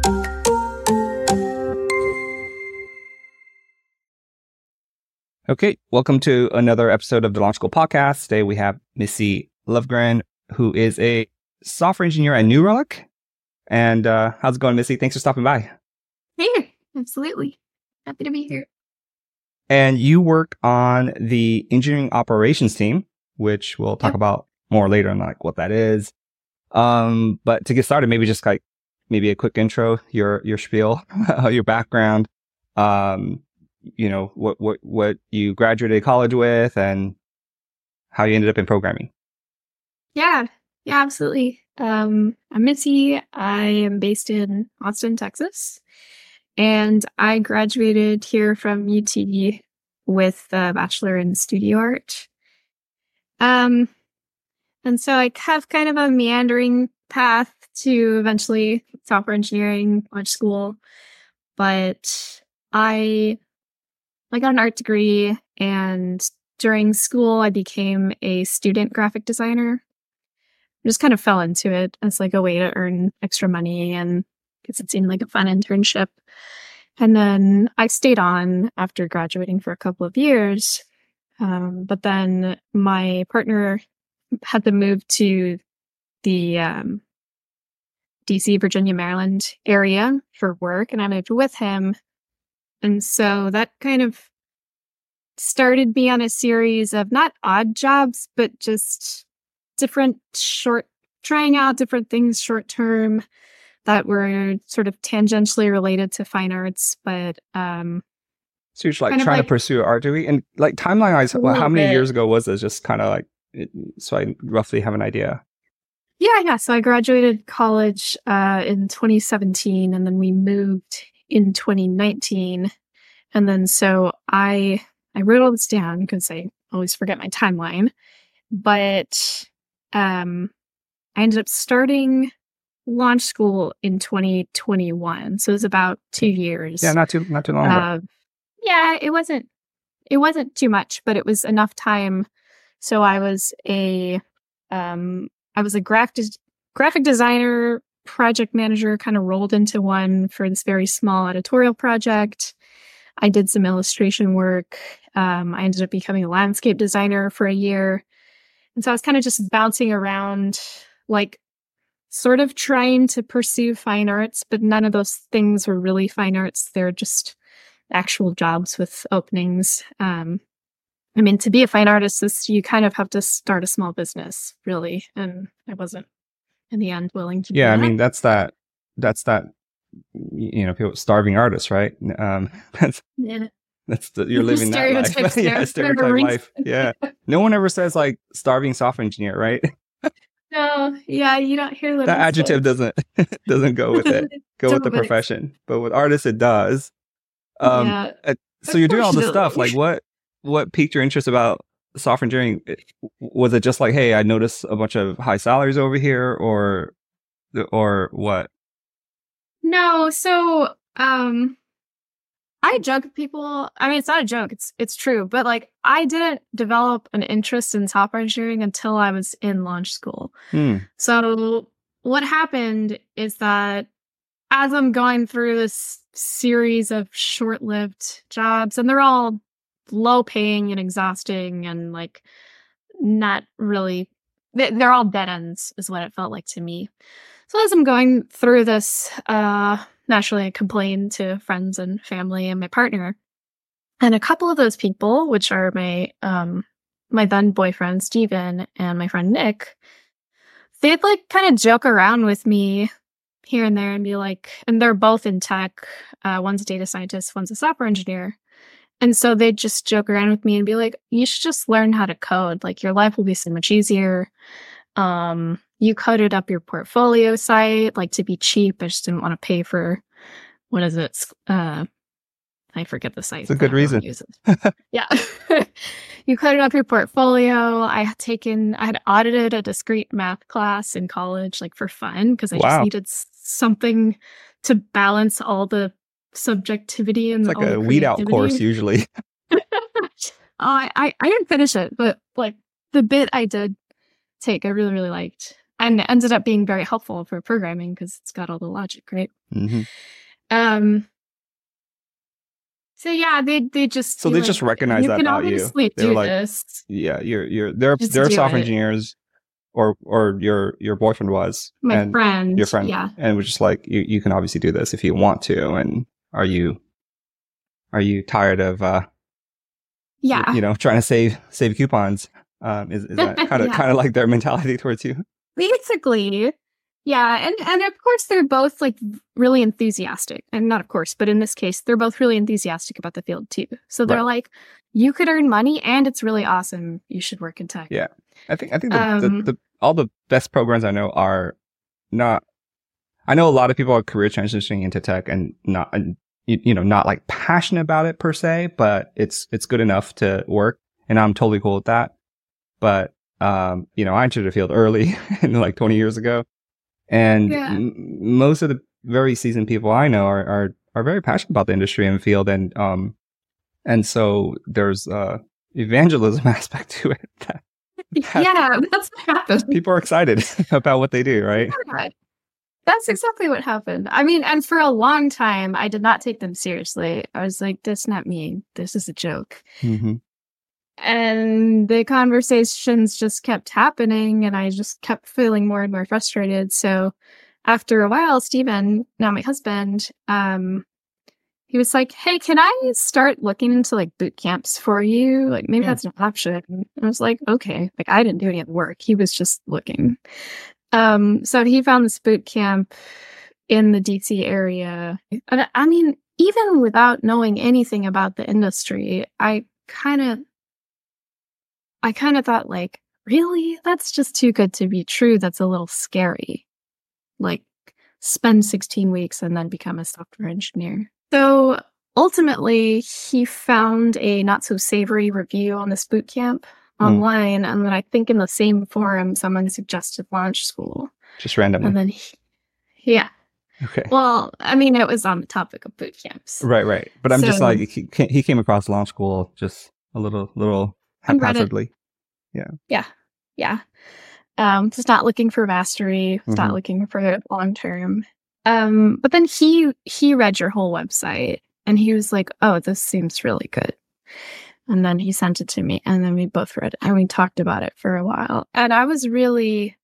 Okay, welcome to another episode of the Launch School Podcast. Today we have Missy Lovegren, who is a software engineer at New Relic. And how's it going, Missy? Thanks for stopping by. Hey, absolutely. Happy to be here. And you work on the engineering operations team, which we'll talk about more later on, like what that is. But to get started, maybe just like maybe a quick intro, your spiel, your background, you know, what you graduated college with and how you ended up in programming. Yeah, absolutely. I'm Missy. I am based in Austin, Texas, and I graduated here from UT with a bachelor in studio art. And so I have kind of a meandering path to eventually software engineering, launch school, but I got an art degree, and during school I became a student graphic designer. I just kind of fell into it as like a way to earn extra money, and because it seemed like a fun internship. And then I stayed on after graduating for a couple of years. But then my partner had to move to the DC, Virginia, Maryland area for work, and I moved with him. And so that kind of started me on a series of not odd jobs, but just trying out different things short term that were sort of tangentially related to fine arts. But so you're just like trying to pursue art degree, and like timeline wise, how many years ago was this? Just kind of like, so I roughly have an idea. Yeah. So I graduated college in 2017, and then we moved in 2019. And then so I wrote all this down because I always forget my timeline. But I ended up starting launch school in 2021. So it was about 2 years. Yeah, not too long. Yeah, it wasn't too much, but it was enough time. So I was a graphic designer, project manager, kind of rolled into one for this very small editorial project. I did some illustration work. I ended up becoming a landscape designer for a year. And so I was kind of just bouncing around, like sort of trying to pursue fine arts, but none of those things were really fine arts. They're just actual jobs with openings. I mean, to be a fine artist, you kind of have to start a small business, really. And I wasn't, in the end, willing to do that. I mean, that's that, you know, people, starving artists, right? You're living that life. Yeah, stereotype life. Yeah. No one ever says like starving software engineer, right? No, yeah, you don't hear that. That adjective doesn't go with it. Go with the profession. But with artists, it does. So you're doing all this stuff. Like what piqued your interest about software engineering? Was it just like, hey, I noticed a bunch of high salaries over here, or what? No, so I joke with people. I mean, it's not a joke. It's true. But like, I didn't develop an interest in software engineering until I was in launch school. So what happened is that as I'm going through this series of short-lived jobs, and they're all low-paying and exhausting, and like not really, they're all dead ends, is what it felt like to me. So as I'm going through this, naturally I complained to friends and family and my partner. And a couple of those people, which are my then boyfriend, Steven, and my friend, Nick, they'd like kind of joke around with me here and there and be like, and they're both in tech. One's a data scientist, one's a software engineer. And so they'd just joke around with me and be like, you should just learn how to code. Like, your life will be so much easier. You coded up your portfolio site, like, to be cheap. I just didn't want to pay for, what is it? I forget the site. It's a good reason. Yeah. You coded up your portfolio. I had audited a discrete math class in college, like, for fun, because I just needed something to balance all the subjectivity and it's like a weed out course usually. I didn't finish it, but like the bit I did take, I really, really liked. and it ended up being very helpful for programming because it's got all the logic, right? Mm-hmm. So yeah, they just So they just recognize that about you. You can obviously do this. Yeah, they're software engineers, or your boyfriend was my friend, your friend, yeah, and was just like you can obviously do this if you want to. And are you tired of trying to save coupons? Is that kind of like their mentality towards you? Basically. Yeah, and of course they're both like really enthusiastic, and not of course, but in this case, they're both really enthusiastic about the field too. So they're like, you could earn money, and it's really awesome. You should work in tech. Yeah, I think the all the best programs I know are not. I know a lot of people are career transitioning into tech and not not like passionate about it per se, but it's good enough to work, and I'm totally cool with that. But I entered the field early, like 20 years ago. And most of the very seasoned people I know are very passionate about the industry and field, and so there's evangelism aspect to it. That's what happened. People are excited about what they do, right? Yeah, that's exactly what happened. I mean, and for a long time, I did not take them seriously. I was like, "That's not me. This is a joke." Mm-hmm. And the conversations just kept happening, and I just kept feeling more and more frustrated. So after a while, Steven, now my husband, he was like, "Hey, can I start looking into like boot camps for you? Like maybe that's an option." And I was like, "Okay." Like I didn't do any of the work. He was just looking. So he found this boot camp in the DC area. And I mean, even without knowing anything about the industry, I kind of thought, like, really? That's just too good to be true. That's a little scary. Like, spend 16 weeks and then become a software engineer. So ultimately, he found a not-so-savory review on this boot camp online. And then I think in the same forum, someone suggested Launch School. Just randomly. And then, Okay. Well, I mean, it was on the topic of boot camps. Right. But I'm just like, he came across Launch School just a little haphazardly. Yeah. Just not looking for mastery, not looking for long term. But then he read your whole website and he was like, "Oh, this seems really good." And then he sent it to me, and then we both read it and we talked about it for a while. And I was really,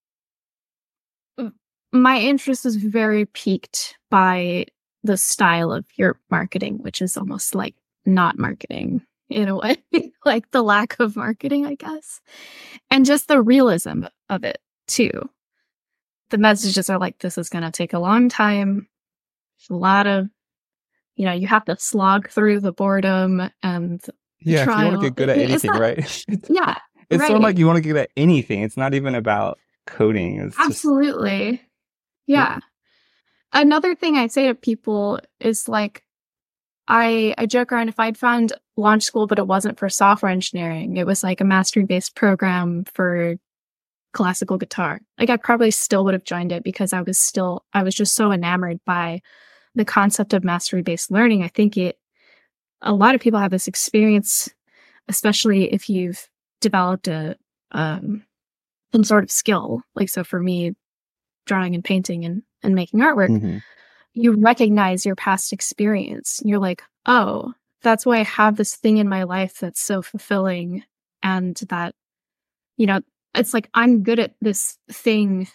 my interest was very piqued by the style of your marketing, which is almost like not marketing in a way, like the lack of marketing, I guess. And just the realism of it too. The messages are like, this is going to take a long time. There's a lot of, you have to slog through the boredom and if you trial. want to get good at anything, right? It's sort of like you want to get at anything. It's not even about coding. It's absolutely. Just, yeah. Another thing I say to people is like, I joke around if I'd found Launch School, but it wasn't for software engineering. It was like a mastery-based program for classical guitar. Like I probably still would have joined it because I was just so enamored by the concept of mastery-based learning. I think a lot of people have this experience, especially if you've developed some sort of skill. Like, so for me, drawing and painting and making artwork, you recognize your past experience. You're like, oh, that's why I have this thing in my life that's so fulfilling. And that, it's like, I'm good at this thing.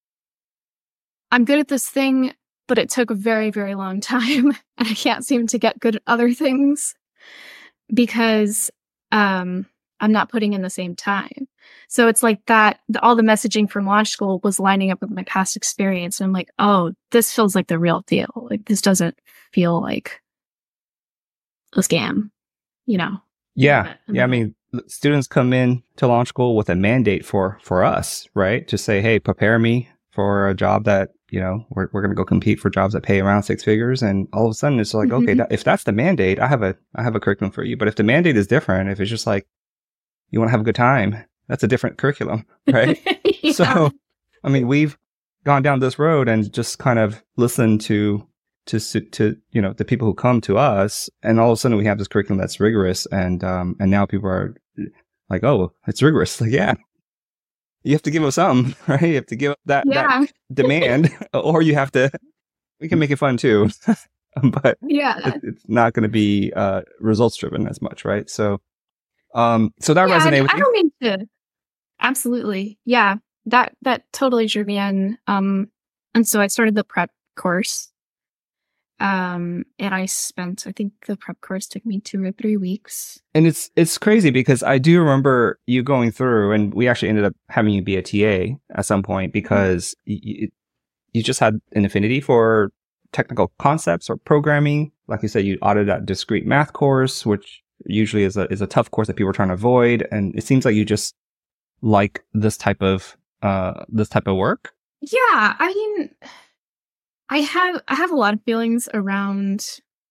But it took a very, very long time. And I can't seem to get good at other things because I'm not putting in the same time. So it's like that, all the messaging from Launch School was lining up with my past experience. And I'm like, oh, this feels like the real deal. Like, this doesn't feel like a scam, Yeah. I mean, students come in to Launch School with a mandate for us, right? To say, hey, prepare me for a job that, we're going to go compete for jobs that pay around 6 figures. And all of a sudden it's like, okay, if that's the mandate, I have a curriculum for you. But if the mandate is different, if it's just like, you want to have a good time, that's a different curriculum, right? So, I mean, we've gone down this road and just kind of listened to the people who come to us, and all of a sudden we have this curriculum that's rigorous, and now people are like, oh, it's rigorous. Like, yeah, you have to give up some, right? You have to give up that Yeah. demand, or you have to. We can make it fun too, but Yeah. it's not going to be results driven as much, right? So, so that Yeah. resonated with I you. don't mean to. Absolutely. Yeah. That totally drew me in. And so I started the prep course. And I think the prep course took me 2 or 3 weeks. And it's crazy because I do remember you going through, and we actually ended up having you be a TA at some point because you just had an affinity for technical concepts or programming. Like you said, you audited that discrete math course, which usually is a tough course that people are trying to avoid. And it seems like you just like this type of work. Yeah. I mean, I have a lot of feelings around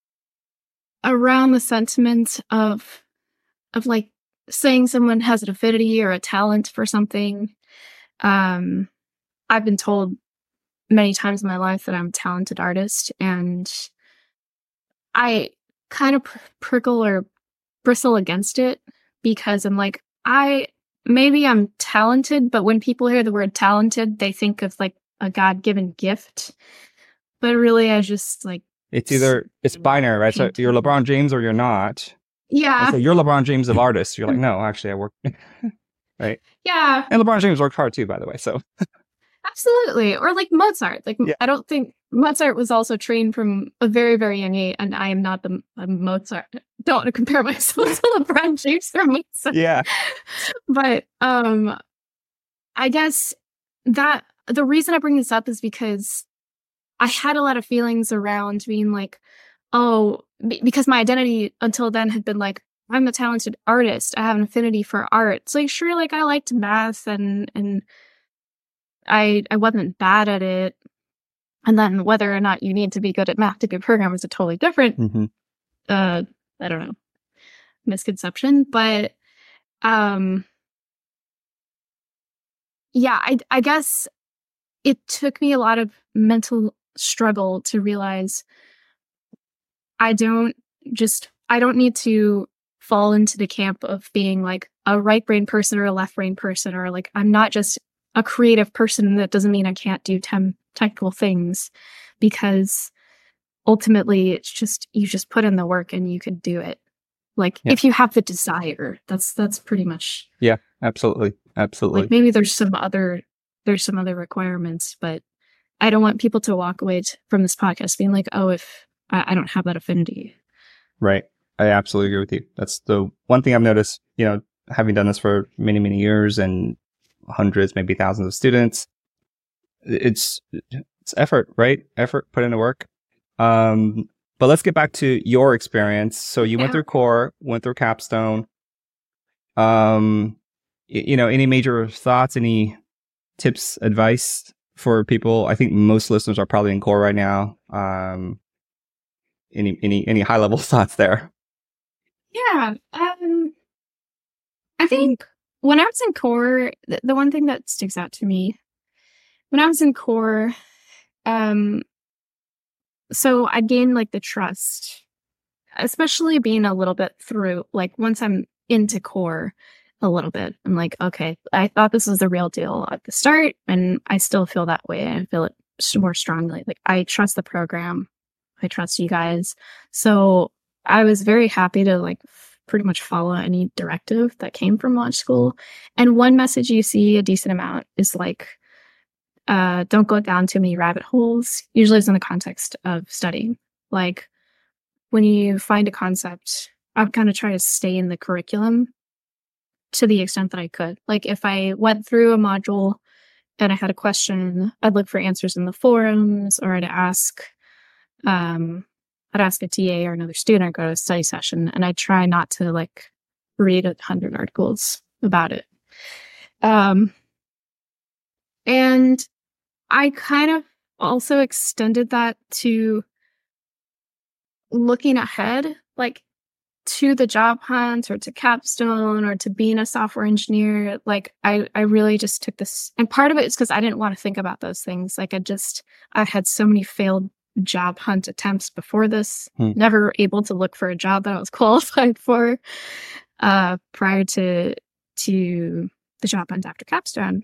the sentiment of like saying someone has an affinity or a talent for something. I've been told many times in my life that I'm a talented artist, and I kind of prickle or bristle against it because I'm like, maybe I'm talented, but when people hear the word talented, they think of like a God-given gift. But really, I just like It's binary, right? So you're LeBron James or you're not. Yeah. And so you're LeBron James of artists. You're like, no, actually, I work. Right. Yeah. And LeBron James worked hard too, by the way. So absolutely. Or like Mozart. Like yeah. I don't think Mozart was also trained from a very, very young age, and I am not a Mozart. Don't want to compare myself to LeBron James or Mozart. Yeah. But I guess that the reason I bring this up is because I had a lot of feelings around being like, oh, because my identity until then had been like, I'm a talented artist. I have an affinity for art. It's like, sure, like I liked math and I wasn't bad at it. And then whether or not you need to be good at math to be a programmer is a totally different, I don't know, misconception. But yeah, I guess it took me a lot of mental struggle to realize I don't need to fall into the camp of being like a right brain person or a left brain person, or like I'm not just a creative person. That doesn't mean I can't do technical things, because ultimately it's just, you just put in the work and you could do it. Like if you have the desire, that's pretty much. Yeah, absolutely. Absolutely. Like maybe there's some other requirements, but I don't want people to walk away from this podcast being like, oh, if I don't have that affinity. Right. I absolutely agree with you. That's the one thing I've noticed, having done this for many, many years and hundreds, maybe thousands of students. It's effort, right? Effort, put in the work. But let's get back to your experience. So you went through core, went through capstone. Any major thoughts, any tips, advice for people? I think most listeners are probably in core right now. Any high level thoughts there? Yeah. I think when I was in core, the one thing that sticks out to me when I was in core, so I gained like the trust, especially being a little bit through, like once I'm into core a little bit, I'm like, okay, I thought this was the real deal at the start, and I still feel that way. I feel it more strongly. Like I trust the program. I trust you guys. So I was very happy to like pretty much follow any directive that came from launch school. And one message you see a decent amount is like, don't go down too many rabbit holes. Usually it's in the context of studying. Like when you find a concept, I'd kind of try to stay in the curriculum to the extent that I could. Like if I went through a module and I had a question, I'd look for answers in the forums, or I'd ask a TA or another student, or go to a study session, and I try not to like read 100 articles about it. And I kind of also extended that to looking ahead, like to the job hunt or to capstone or to being a software engineer. Like I really just took this, and part of it is because I didn't want to think about those things. Like I had so many failed job hunt attempts before this, never able to look for a job that I was qualified for prior to the job hunt after capstone.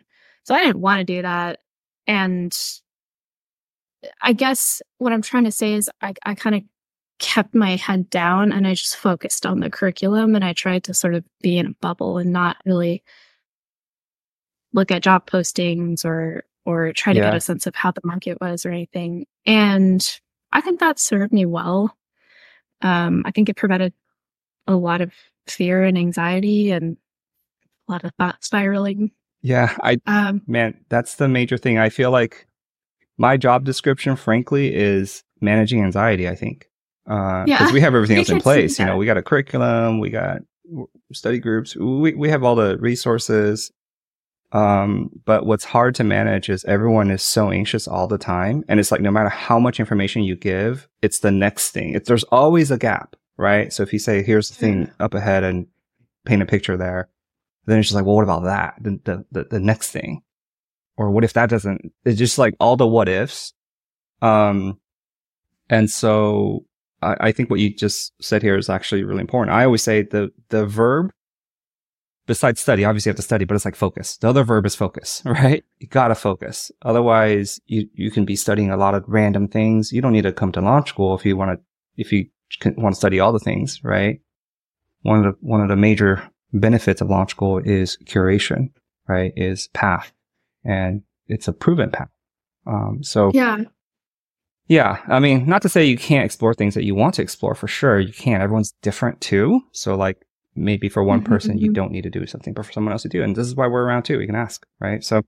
So I didn't want to do that. And I guess what I'm trying to say is I kind of kept my head down and I just focused on the curriculum, and I tried to sort of be in a bubble and not really look at job postings or try to get Yeah. a sense of how the market was or anything. And I think that served me well. I think it prevented a lot of fear and anxiety and a lot of thought spiraling. Yeah. Man, that's the major thing. I feel like my job description, frankly, is managing anxiety, I think. Because we have everything else in place. You know, we got a curriculum, we got study groups, we have all the resources. But what's hard to manage is everyone is so anxious all the time. And it's like, no matter how much information you give, it's the next thing. There's always a gap, right? So if you say, here's the thing up ahead and paint a picture there, then it's just like, well, what about that? The next thing. Or what if that doesn't, it's just like all the what ifs. And so I think what you just said here is actually really important. I always say the verb, besides study, obviously you have to study, but it's like focus. The other verb is focus, right? You gotta focus. Otherwise, you can be studying a lot of random things. You don't need to come to launch school if you want to study all the things, right? One of the major benefits of launch school is curation, right? Is path, and it's a proven path. So yeah. I mean, not to say you can't explore things that you want to explore. For sure, you can. Everyone's different too. So like, maybe for one person, you don't need to do something, but for someone else to do. And this is why we're around too. We can ask, right? So,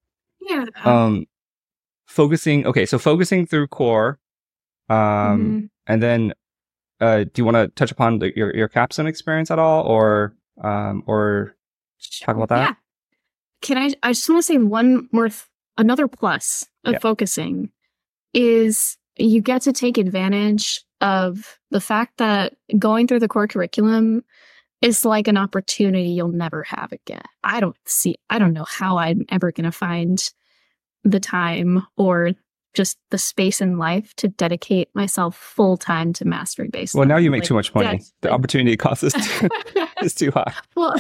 focusing through core. And then, do you want to touch upon your capstone experience at all or talk about that? Yeah. I just want to say another plus of focusing is you get to take advantage of the fact that going through the core curriculum is like an opportunity you'll never have again. I don't know how I'm ever going to find the time or just the space in life to dedicate myself full time to mastery based. Well, now you make too much money. The opportunity cost is too high. Well,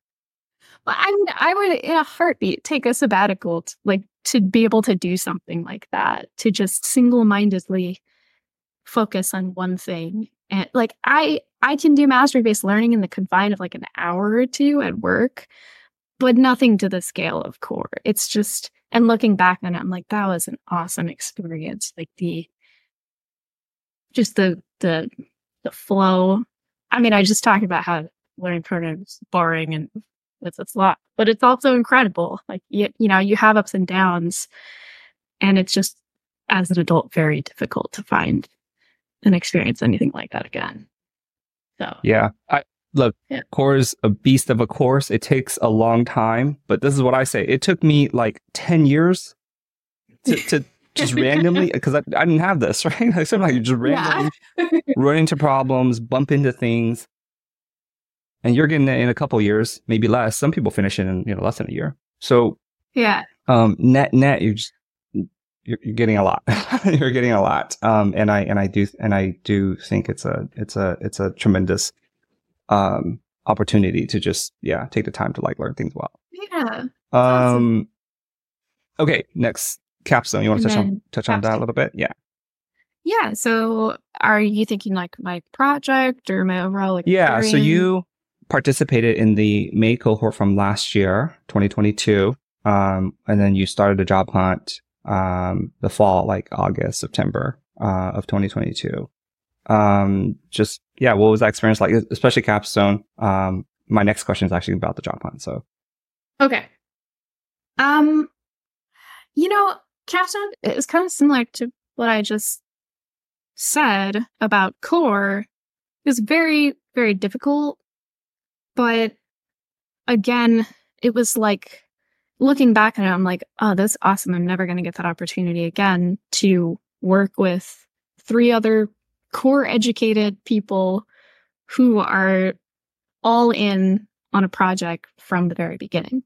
I would in a heartbeat take a sabbatical to be able to do something like that, to just single-mindedly focus on one thing. And like I can do mastery-based learning in the confine of like an hour or two at work, but nothing to the scale of core. It's just, and looking back on it, I'm like, that was an awesome experience. Like the flow. I mean, I just talked about how learning programs is boring and it's a lot, but it's also incredible. Like, you know, you have ups and downs, and it's just, as an adult, very difficult to find and experience anything like that again. So yeah, core is a beast of a course. It takes a long time, but this is what I say. It took me like 10 years to just randomly, because I didn't have this, right? I said, like, you just randomly run into problems, bump into things. And you're getting it in a couple years, maybe less. Some people finish it in less than a year. So net you're getting a lot. You're getting a lot. And I do think it's a tremendous opportunity to just take the time to like learn things well. Yeah. Awesome. Okay, next capstone. You want to touch on that a little bit? Yeah. Yeah. So are you thinking like my project or my overall experience? Yeah. So you participated in the May cohort from last year, 2022. And then you started a job hunt the fall, like August, September of 2022. What was that experience like, especially capstone? My next question is actually about the job hunt. So okay. Capstone is kind of similar to what I just said about core. It was very, very difficult. But again, it was like, looking back on it, I'm like, oh, that's awesome. I'm never going to get that opportunity again to work with 3 other core educated people who are all in on a project from the very beginning.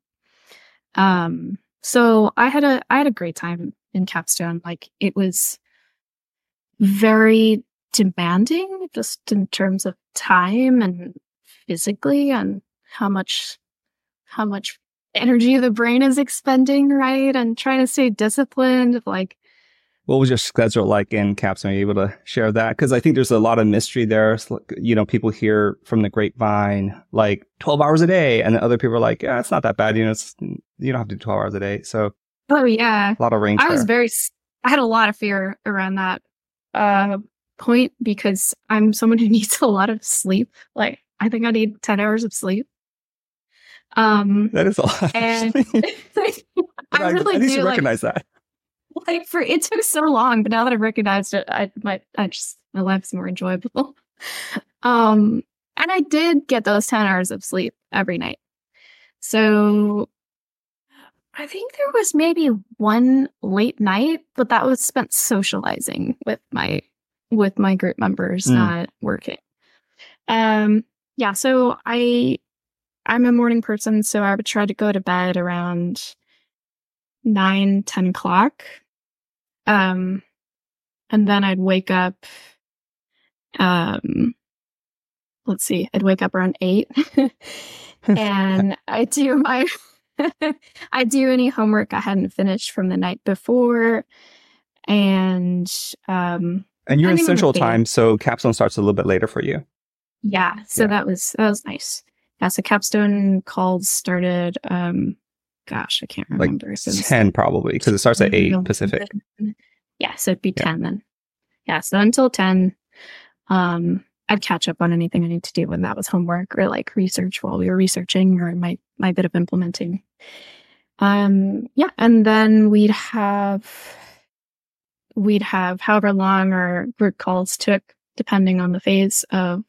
So I had a great time in capstone. Like, it was very demanding just in terms of time and physically, and how much energy the brain is expending, right? And trying to stay disciplined. Like, what was your schedule like in Capstone? Are you able to share that? Because I think there's a lot of mystery there. So, you know, people hear from the grapevine like 12 hours a day, and other people are like, yeah, it's not that bad. You know, you don't have to do 12 hours a day. So, oh yeah, a lot of range. I had a lot of fear around that point because I'm someone who needs a lot of sleep. Like, I think I need 10 hours of sleep. That is a lot. And I really need to recognize that. Like, it took so long, but now that I've recognized it, my life is more enjoyable. And I did get those 10 hours of sleep every night. So I think there was maybe one late night, but that was spent socializing with my group members, not working. Yeah, so I'm a morning person, so I would try to go to bed around 9-10 o'clock. And then I'd wake up, I'd wake up around 8 and I do any homework I hadn't finished from the night before. And you're in Central Time, so Capstone starts a little bit later for you. Yeah. So that was nice. Yeah. So Capstone calls started, gosh, I can't remember. Like 10 probably, because it starts at 8 Pacific. Yeah, so it'd be 10 then. Yeah, so until 10, I'd catch up on anything I need to do when that was homework or like research while we were researching or my bit of implementing. Yeah, and then we'd have however long our group calls took, depending on the phase of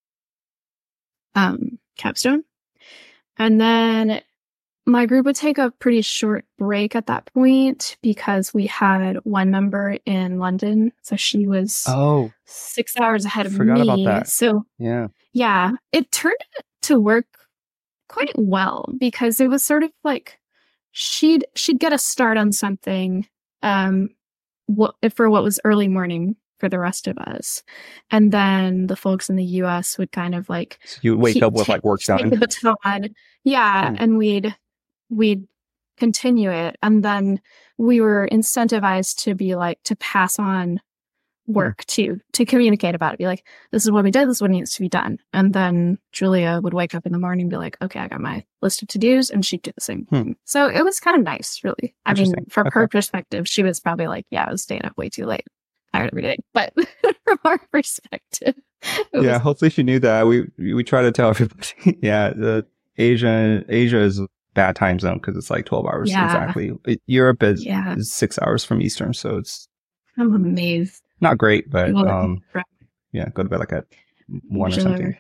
Capstone. And then my group would take a pretty short break at that point because we had one member in London. So she was 6 hours ahead of me. Forgot about that. So yeah, it turned to work quite well because it was sort of like she'd get a start on something for what was early morning for the rest of us. And then the folks in the US would kind of like... So you wake up with like work done. The baton. Yeah, and we'd continue it. And then we were incentivized to be like, to pass on work to communicate about it. Be like, this is what we did. This is what needs to be done. And then Julia would wake up in the morning and be like, okay, I got my list of to-dos, and she'd do the same thing. So it was kind of nice, really. I mean, from her perspective, she was probably like, yeah, I was staying up way too late. Tired every day. But from our perspective, hopefully she knew that. We try to tell everybody. Yeah, Asia is a bad time zone because it's like 12 hours exactly. Europe is 6 hours from Eastern, so I'm amazed. Not great, but go to bed like at 1 or something.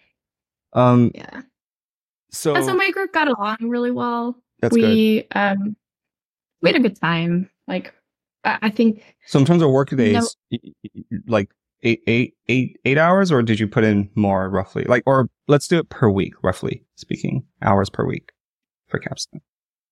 So my group got along really well. That's good. We had a good time. Like, I think. So in terms of work days, like 8 hours, or did you put in more roughly? Like, or let's do it per week, roughly speaking, hours per week for Capstone.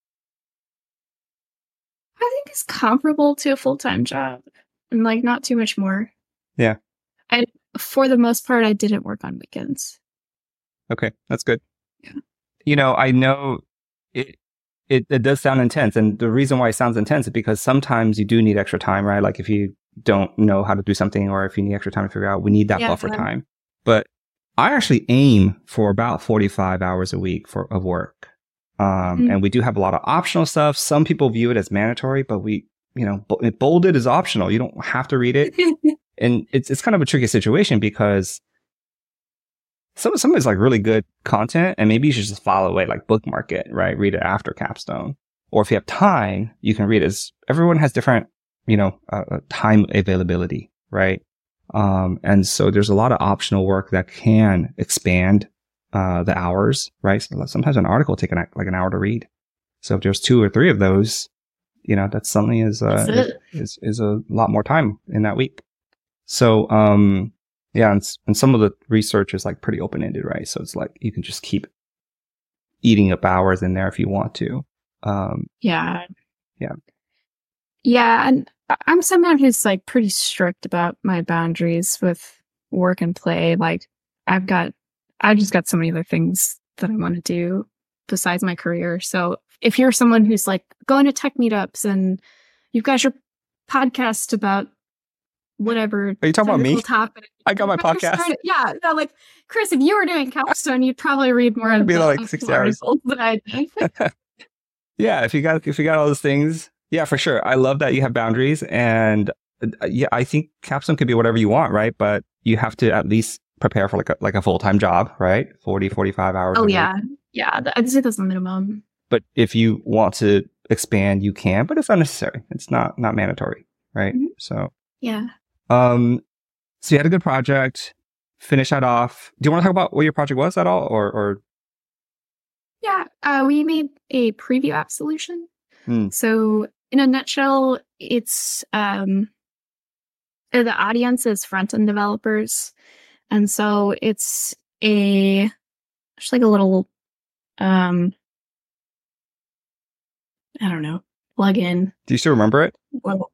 I think it's comparable to a full-time job, and like not too much more. Yeah. For the most part, I didn't work on weekends. Okay, that's good. Yeah. You know, I know it does sound intense, and the reason why it sounds intense is because sometimes you do need extra time, right? Like if you don't know how to do something, or if you need extra time to figure out, we need that buffer time. But I actually aim for about 45 hours a week of work. And we do have a lot of optional stuff. Some people view it as mandatory, but bolded is optional. You don't have to read it. And it's kind of a tricky situation because some is like really good content, and maybe you should just follow it, like bookmark it, right? Read it after Capstone. Or if you have time, you can read it. Everyone has different, time availability, right? And so there's a lot of optional work that can expand the hours, right? So sometimes an article takes like an hour to read. So if there's 2 or 3 of those, that suddenly is a lot more time in that week. So, and some of the research is like pretty open-ended, right? So it's like you can just keep eating up hours in there if you want to. Yeah, and I'm someone who's like pretty strict about my boundaries with work and play. Like I just got so many other things that I want to do besides my career. So if you're someone who's like going to tech meetups and you've got your podcast about whatever. Are you talking about me? Topic, I got my podcast. Yeah. No, like, Chris, if you were doing Capstone, you'd probably read more of be the like 60 hours than I did. Yeah, if you got all those things, yeah, for sure. I love that you have boundaries, and yeah, I think Capstone could be whatever you want, right? But you have to at least prepare for like a full-time job, right? 40, 45 hours. Oh yeah. Yeah. I'd say that's the minimum. But if you want to expand, you can, but it's unnecessary. It's not mandatory, right? Mm-hmm. So yeah. So you had a good project. Finish that off. Do you want to talk about what your project was at all, or? Yeah, we made a preview app solution. So in a nutshell, it's the audience is front-end developers. And so it's just like a little, I don't know, plugin. Do you still remember it? Well,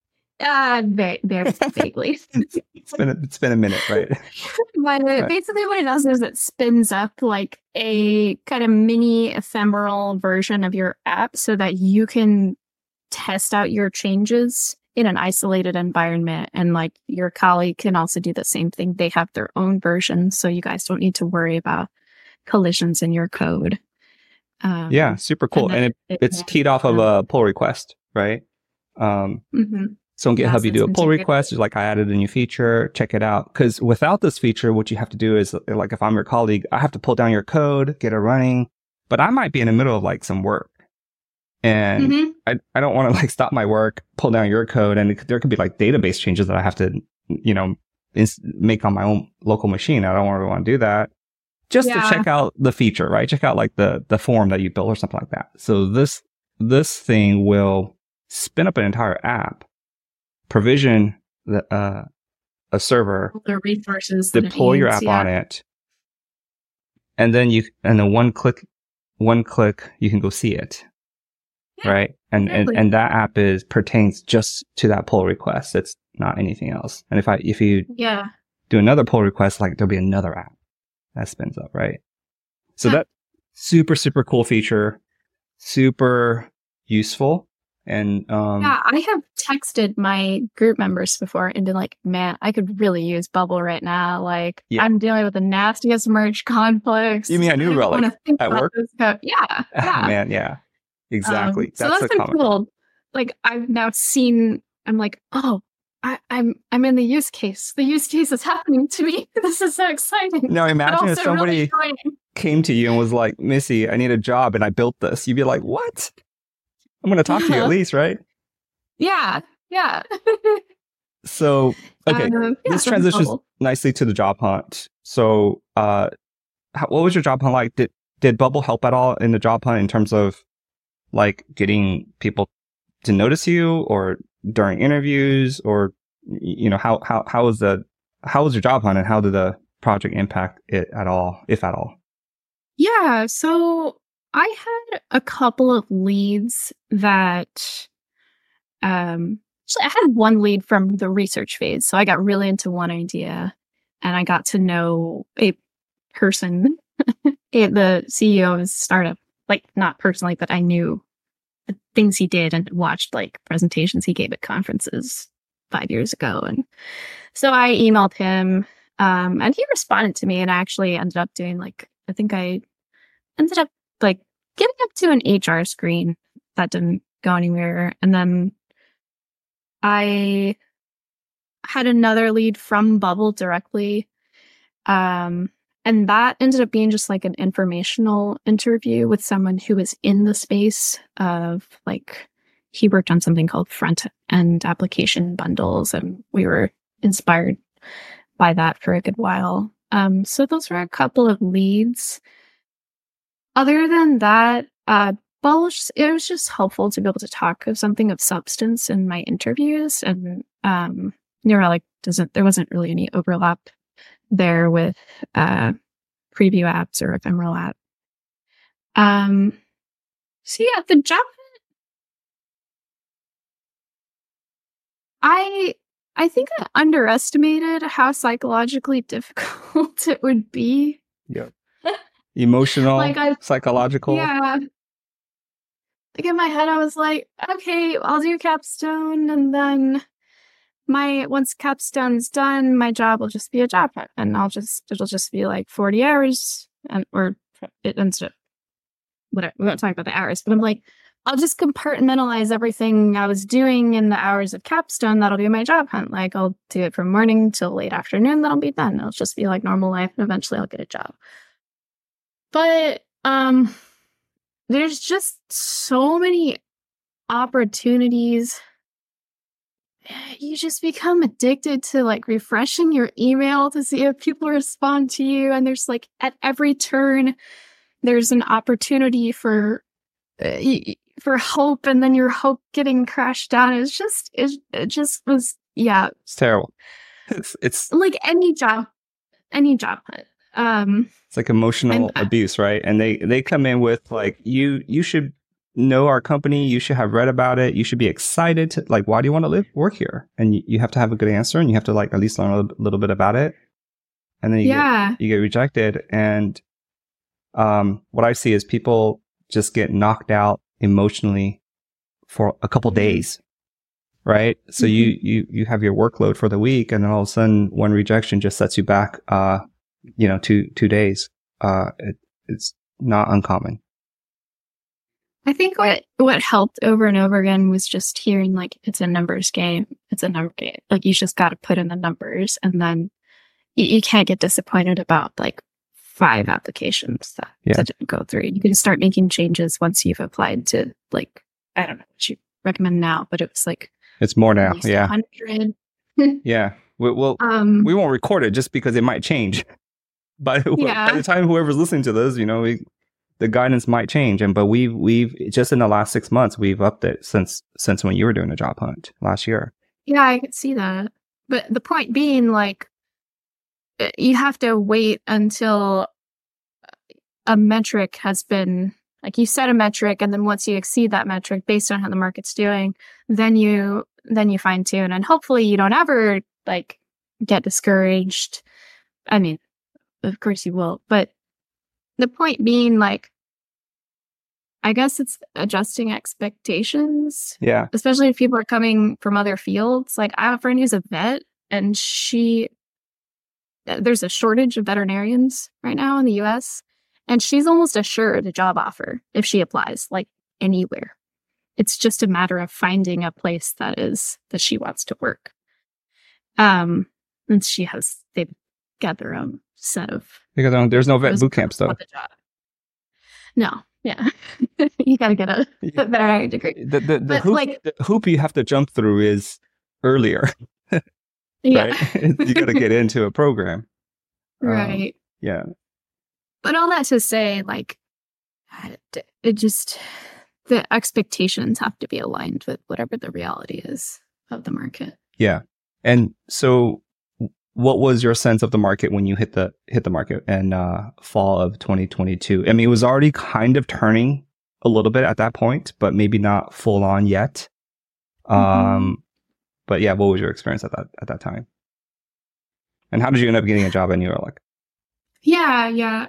very vaguely. It's been a minute, right? But basically what it does is it spins up like a kind of mini ephemeral version of your app so that you can test out your changes in an isolated environment. And like your colleague can also do the same thing. They have their own version. So you guys don't need to worry about collisions in your code. Yeah, super cool. And it's keyed off of a pull request, right? So on GitHub, you do a pull request. It's like, I added a new feature, check it out. Because without this feature, what you have to do is, like, if I'm your colleague, I have to pull down your code, get it running. But I might be in the middle of like some work. And I don't want to like stop my work, pull down your code. And there could be like database changes that I have to, make on my own local machine. I don't really want to do that. Just to check out the feature, right? Check out like the form that you built or something like that. So this thing will spin up an entire app, provision a server, the resources, deploy your app on it, and then one click you can go see it, right? And exactly. and that app pertains just to that pull request. It's not anything else. And if you do another pull request, like there'll be another app that spins up, right? So that super cool feature, super useful. And I have texted my group members before and been like, man, I could really use Bubble right now. Like, I'm dealing with the nastiest merge conflicts. You mean at New Relic at work? Yeah. Man, yeah, exactly. So that's been cool. Like, I've now seen. I'm like, oh, I'm in the use case. The use case is happening to me. This is so exciting. Now imagine if somebody came to you and was like, Missy, I need a job and I built this. You'd be like, what? I'm going to talk to you at least, right? Yeah. So, okay, this transitions nicely to the job hunt. So, what was your job hunt like? Did Bubble help at all in the job hunt in terms of like getting people to notice you, or during interviews, or how was your job hunt, and how did the project impact it at all, if at all? Yeah, so I had a couple of leads that, actually I had one lead from the research phase. So I got really into one idea and I got to know a person, the CEO of a startup, like not personally, but I knew the things he did and watched like presentations he gave at conferences 5 years ago. And so I emailed him, and he responded to me, and I actually ended up doing like getting up to an HR screen that didn't go anywhere. And then I had another lead from Bubble directly. And that ended up being just like an informational interview with someone who was in the space of like, he worked on something called front end application bundles, and we were inspired by that for a good while. So those were a couple of leads. Other than that, Bubble, it was just helpful to be able to talk of something of substance in my interviews. And New Relic there wasn't really any overlap there with preview apps or ephemeral app. So yeah, the job, I think I underestimated how psychologically difficult it would be. Yeah. Emotional, psychological. Yeah. like in my head, I was like, okay, I'll do capstone, and then once capstone's done, my job will just be a job hunt, and it'll just be like 40 hours, or it ends up whatever. We won't talk about the hours, but I'm like, I'll just compartmentalize everything I was doing in the hours of capstone. That'll be my job hunt. Like I'll do it from morning till late afternoon. Then I'll be done. It'll just be like normal life, and eventually I'll get a job. But there's just so many opportunities. You just become addicted to like refreshing your email to see if people respond to you. And there's like at every turn, there's an opportunity for hope, and then your hope getting crashed down. It just was, yeah. It's terrible. It's like any job hunt. It's like emotional abuse, right? And they come in with like, you should know our company, you should have read about it, you should be excited to, like, why do you want to work here? And you have to have a good answer, and you have to like at least learn a little bit about it. And then you get rejected. And what I see is people just get knocked out emotionally for a couple days, right? So you have your workload for the week, and then all of a sudden one rejection just sets you back 2 days. It's not uncommon. I think what helped over and over again was just hearing like, it's a numbers game. It's a number game. Like you just got to put in the numbers, and then you can't get disappointed about like 5 applications that didn't go through. You can start making changes once you've applied to, like, I don't know what you recommend now, but it was like, it's more now. Yeah. 100. Yeah. We won't record it just because it might change. By the time whoever's listening to this, the guidance might change. But we've just in the last 6 months, we've upped it since when you were doing a job hunt last year. Yeah, I could see that. But the point being, like, you have to wait until a metric has been, like, you set a metric, and then once you exceed that metric based on how the market's doing, then you fine tune, and hopefully you don't ever like get discouraged. I mean, of course you will, but the point being, like, I guess it's adjusting expectations. Yeah. Especially if people are coming from other fields. Like, I have a friend who's a vet, and there's a shortage of veterinarians right now in the US, and she's almost assured a job offer if she applies, like, anywhere. It's just a matter of finding a place that she wants to work. And they've got their own set of. There's no vet boot camp stuff. No, yeah, you got to get a veterinary degree. The hoop you have to jump through is earlier. Yeah. Right? You got to get into a program. Right. Yeah. But all that to say, like, the expectations have to be aligned with whatever the reality is of the market. Yeah. And so what was your sense of the market when you hit the market in fall of 2022? I mean, it was already kind of turning a little bit at that point, but maybe not full on yet. But yeah, what was your experience at that time? And how did you end up getting a job in New York? Yeah.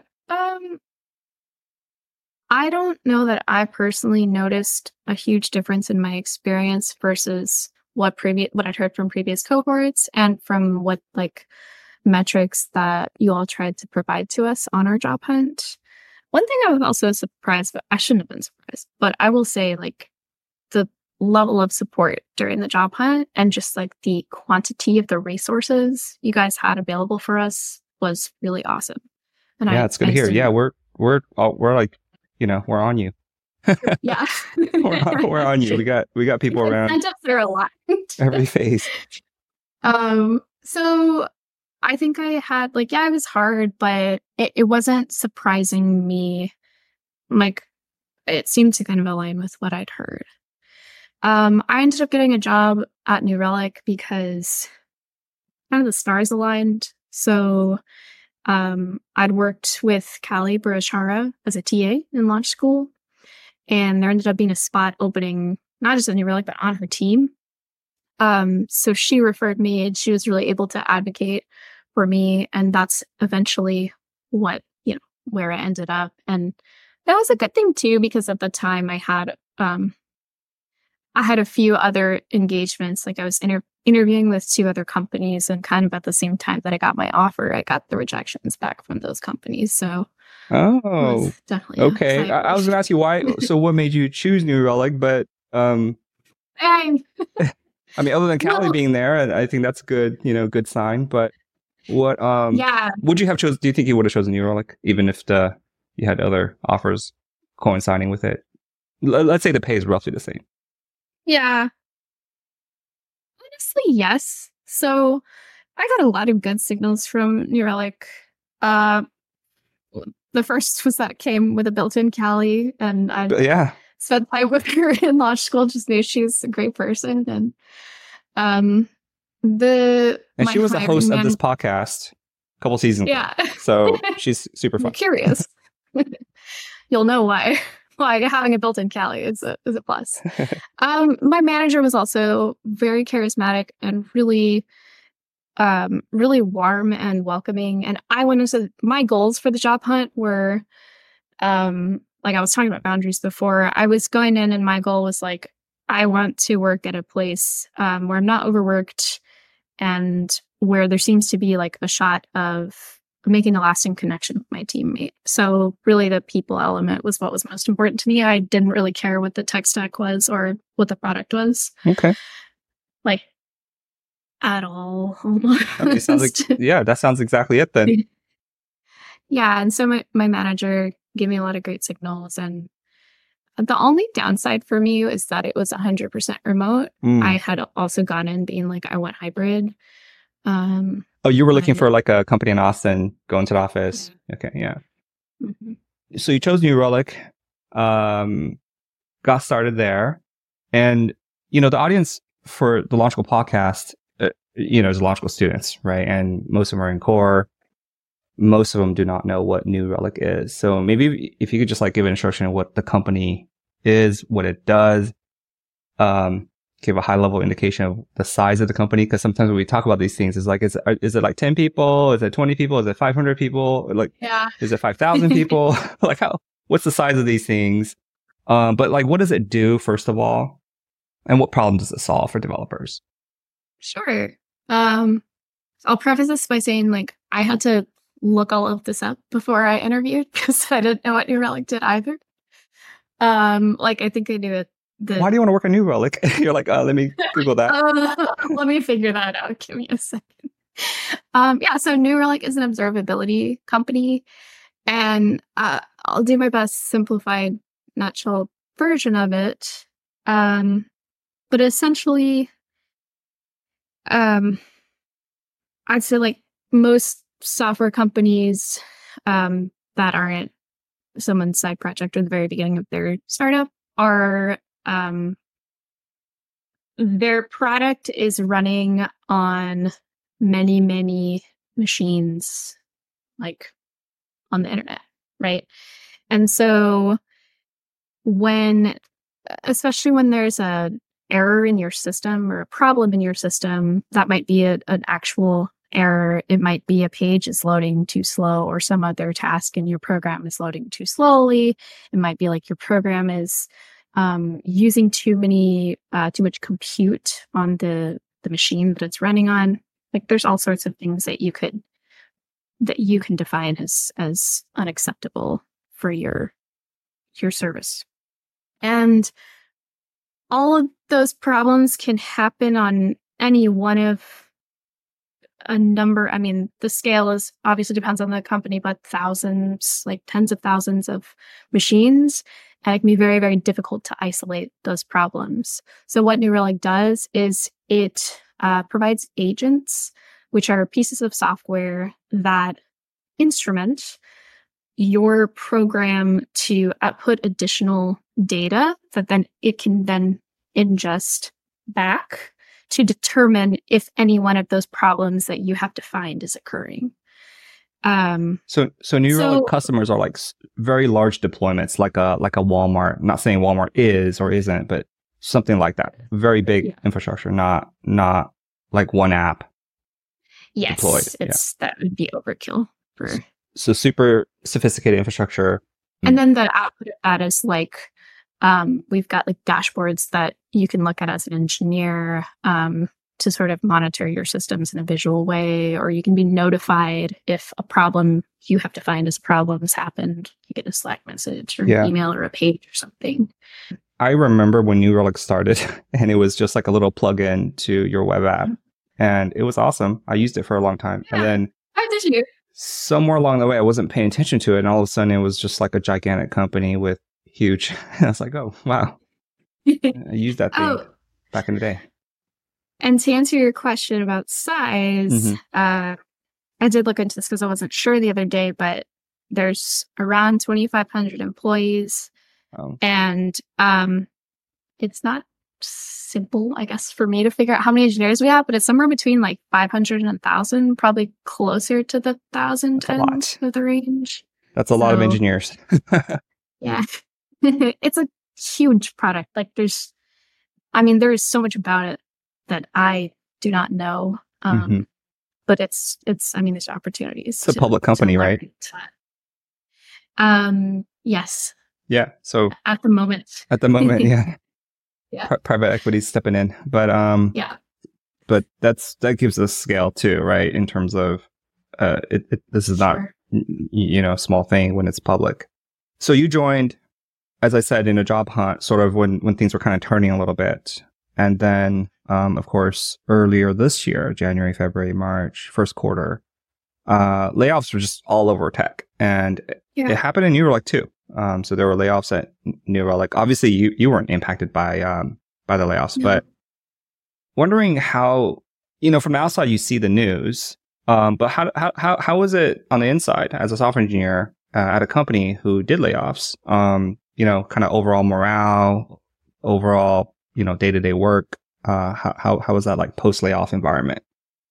I don't know that I personally noticed a huge difference in my experience versus what I'd heard from previous cohorts and from what, like, metrics that you all tried to provide to us on our job hunt. One thing I was also surprised, but I shouldn't have been surprised, but I will say, like, the level of support during the job hunt and just like the quantity of the resources you guys had available for us was really awesome. And it's good to hear. Yeah, we're like, we're on you. Yeah, we're on you. We got people around. Incentives are a lot. Every phase. So I think I had, like, it was hard, but it wasn't surprising me. Like, it seemed to kind of align with what I'd heard. I ended up getting a job at New Relic because kind of the stars aligned. So I'd worked with Callie Burachara as a TA in launch school, and there ended up being a spot opening, not just at New Relic, but on her team. So she referred me, and she was really able to advocate for me, and that's eventually what, where I ended up. And that was a good thing too, because at the time I had I had a few other engagements. Like I was interviewing with 2 other companies, and kind of at the same time that I got my offer, I got the rejections back from those companies. So it was definitely okay. I was gonna ask you why. So what made you choose New Relic? But I I mean, other than Callie Well- being there, I think that's good. Good sign. But what yeah. would you have chosen? Do you think you would have chosen New Relic even if you had other offers coinciding with it? Let's say the pay is roughly the same. Yeah. Honestly, yes. So I got a lot of good signals from New Relic. The first was that it came with a built-in Callie, and I Yeah. spent time with her in law school. Just knew she's a great person, and And she was a host of this podcast a couple seasons ago. Yeah. So she's super I'm fun. curious. You'll know why. Why having a built-in Callie is a plus. My manager was also very charismatic and really warm and welcoming. And I went into my goals for the job hunt were, like I was talking about boundaries before. I was going in and my goal was like, I want to work at a place where I'm not overworked and where there seems to be like a shot of making a lasting connection with my teammate. So really the people element was what was most important to me. I didn't really care what the tech stack was or what the product was. Okay. Like at all. Almost. Okay, sounds like, yeah, that sounds exactly it then. Yeah. And so my manager gave me a lot of great signals. And the only downside for me is that it was 100% remote. I had also gone in being like, I want hybrid. Oh, you were looking for like a company in Austin, going to the office. Yeah. Okay, yeah. Mm-hmm. So you chose New Relic, got started there. And, the audience for the Launch School podcast, is Launch School students, right? And most of them are in core. Most of them do not know what New Relic is. So maybe if you could just like give an instruction of what the company is, what it does, give a high level indication of the size of the company. Cause sometimes when we talk about these things, it's like, is it like 10 people? Is it 20 people? Is it 500 people? Like, yeah. Is it 5,000 people? Like what's the size of these things? But like, what does it do first of all? And what problem does it solve for developers? Sure. I'll preface this by saying like, I had to look all of this up before I interviewed because I didn't know what New Relic did either. Like I think I knew it. Why do you want to work on New Relic? You're like, let me Google that. Let me figure that out. Give me a second. Yeah, so New Relic is an observability company, and I'll do my best simplified nutshell version of it. But essentially, I'd say like most software companies that aren't someone's side project or the very beginning of their startup are their product is running on many, many machines, like on the internet, right? And so especially when there's an error in your system or a problem in your system, that might be an actual error. It might be a page is loading too slow or some other task in your program is loading too slowly. It might be like your program is using too much compute on the machine that it's running on. Like there's all sorts of things that you can define as unacceptable for your service. And all of those problems can happen on any one of a number. I mean, the scale is obviously depends on the company, but thousands, like tens of thousands of machines. And it can be very, very difficult to isolate those problems. So what New Relic does is it provides agents, which are pieces of software that instrument your program to output additional data that then it can then ingest back to determine if any one of those problems that you have to find is occurring. So New Relic customers are like very large deployments, like a Walmart. I'm not saying Walmart is or isn't, but something like that. Very big infrastructure, not like one app. Yes, deployed. That would be overkill So super sophisticated infrastructure. And then the output of that is like we've got like dashboards that you can look at as an engineer to sort of monitor your systems in a visual way, or you can be notified if a problem you have to find as a problem has happened. You get a Slack message or an email or a page or something. I remember when you were like started and it was just like a little plug-in to your web app, and it was awesome. I used it for a long time. And then did you? Somewhere along the way, I wasn't paying attention to it. And all of a sudden it was just like a gigantic company with huge. I was like, oh, wow. I used that thing back in the day. And to answer your question about size, I did look into this because I wasn't sure the other day, but there's around 2,500 employees. Oh. And it's not simple, I guess, for me to figure out how many engineers we have, but it's somewhere between like 500 and 1,000, probably closer to the 1,000 end of the range. That's a lot of engineers. Yeah. It's a huge product. Like there is so much about it that I do not know. But it's, there's opportunities. It's a public company, right? Yes. Yeah. So at the moment, yeah. Yeah. Private equity stepping in, but yeah. But that gives us scale too, right? In terms of this is not a small thing when it's public. So you joined, as I said, in a job hunt, sort of when things were kind of turning a little bit, and then of course earlier this year, January, February, March, first quarter, layoffs were just all over tech, and it happened in New Relic too. So there were layoffs at New Relic. Obviously, you weren't impacted by the layoffs, but wondering how, from the outside you see the news, but how was it on the inside as a software engineer at a company who did layoffs? Kind of overall morale, overall day-to-day work. How was that like post layoff environment?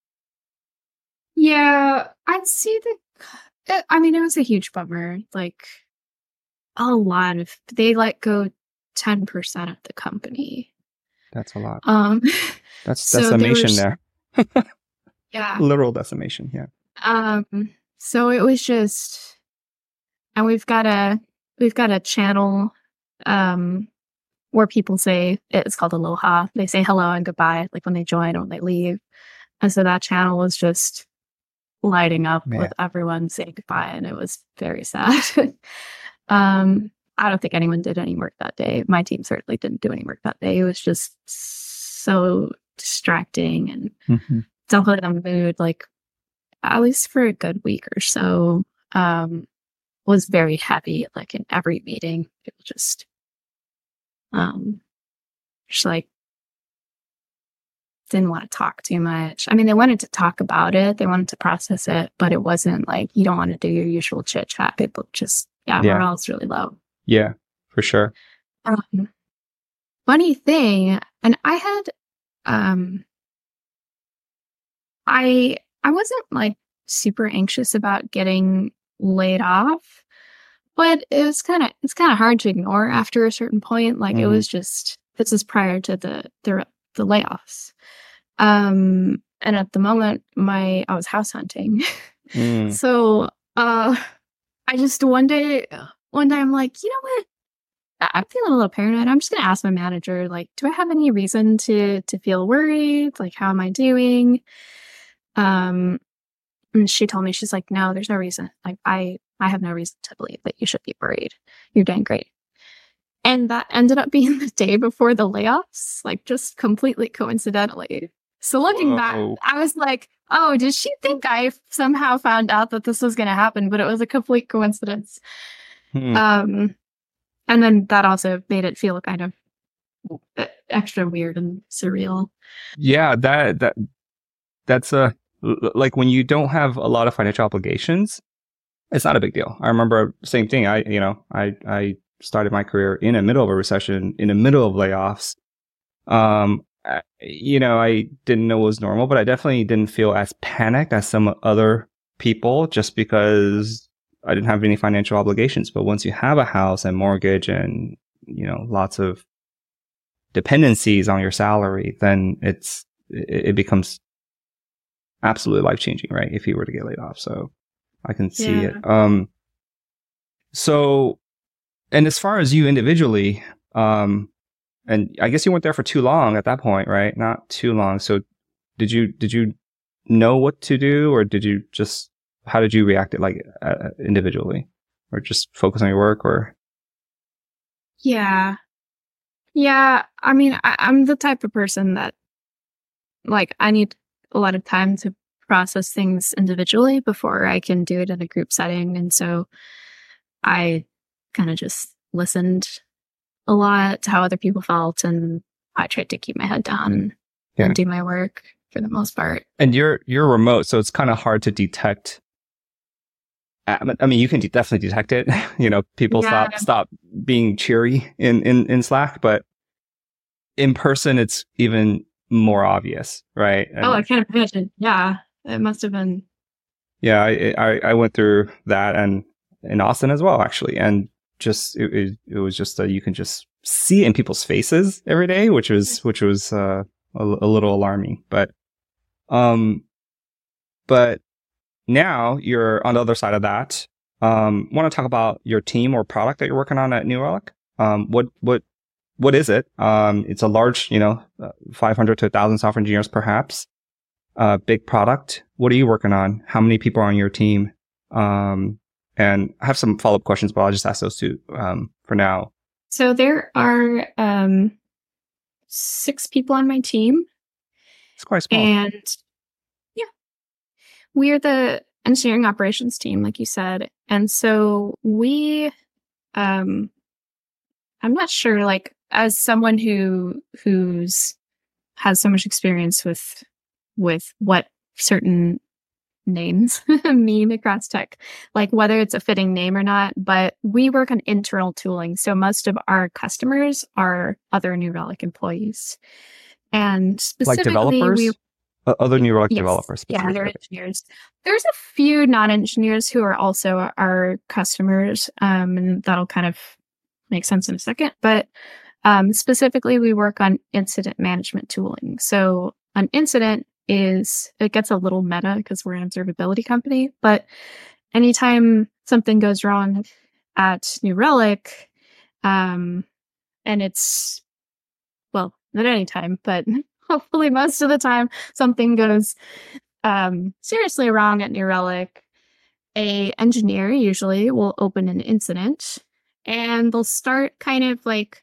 Yeah, I'd see it was a huge bummer. Like, they let go 10% of the company. That's a lot. That's so decimation there. Yeah. Literal decimation, yeah. So it was just, and we've got a channel where people say, it's called Aloha. They say hello and goodbye, like when they join or when they leave. And so that channel was just lighting up with everyone saying goodbye, and it was very sad. I don't think anyone did any work that day. My team certainly didn't do any work that day. It was just so distracting and definitely the mood, like at least for a good week or so, was very heavy. Like in every meeting, people just like didn't want to talk too much. I mean, they wanted to talk about it, they wanted to process it, but it wasn't like you don't want to do your usual chit chat. People just morale's really low. Yeah, for sure. Funny thing, and I had I wasn't like super anxious about getting laid off, but it's kind of hard to ignore after a certain point. Like it was just, this is prior to the layoffs. And at the moment I was house hunting. So I just one day I'm like, you know what? I'm feeling a little paranoid. I'm just going to ask my manager, like, do I have any reason to feel worried? Like, how am I doing? And she told me, she's like, no, there's no reason. Like, I have no reason to believe that you should be worried. You're doing great. And that ended up being the day before the layoffs, like just completely coincidentally. So looking back, I was like, oh, did she think I somehow found out that this was going to happen? But it was a complete coincidence. And then that also made it feel kind of extra weird and surreal. Yeah, that's like when you don't have a lot of financial obligations, it's not a big deal. I remember same thing. I started my career in the middle of a recession, in the middle of layoffs. I didn't know it was normal, but I definitely didn't feel as panicked as some other people just because I didn't have any financial obligations. But once you have a house and mortgage and, lots of dependencies on your salary, then it becomes absolutely life-changing, right? If you were to get laid off. So I can see it. So, and as far as you individually, And I guess you weren't there for too long at that point, right? Not too long. So did you know what to do, or how did you react it, like individually, or just focus on your work, or? Yeah. Yeah. I mean, I'm the type of person that, like, I need a lot of time to process things individually before I can do it in a group setting. And so I kind of just listened a lot to how other people felt, and I tried to keep my head down and do my work for the most part. And you're remote, so it's kind of hard to detect. I mean, you can definitely detect it. People stop being cheery in Slack, but in person, it's even more obvious, right? And I can't imagine. Yeah, it must have been. Yeah, I went through that, and in Austin as well, actually, and just it was just you can just see it in people's faces every day, which was a little alarming, but now you're on the other side of that. Want to talk about your team or product that you're working on at New Relic? What is it? It's a large, 500 to 1,000 software engineers, perhaps. Big product. What are you working on? How many people are on your team? And I have some follow-up questions, but I'll just ask those two for now. So there are 6 people on my team. It's quite small. And yeah, we are the engineering operations team, like you said. And so we, I'm not sure, like, as someone who's has so much experience with what certain names mean across tech, like whether it's a fitting name or not, but we work on internal tooling. So most of our customers are other New Relic employees. And specifically, like developers? Other New Relic developers. Yeah, they're engineers. There's a few non-engineers who are also our customers, and that'll kind of make sense in a second. But specifically, we work on incident management tooling. So an incident it gets a little meta because we're an observability company, but anytime something goes wrong at New Relic, and it's, well, not anytime, but hopefully most of the time something goes seriously wrong at New Relic, a engineer usually will open an incident and they'll start kind of like,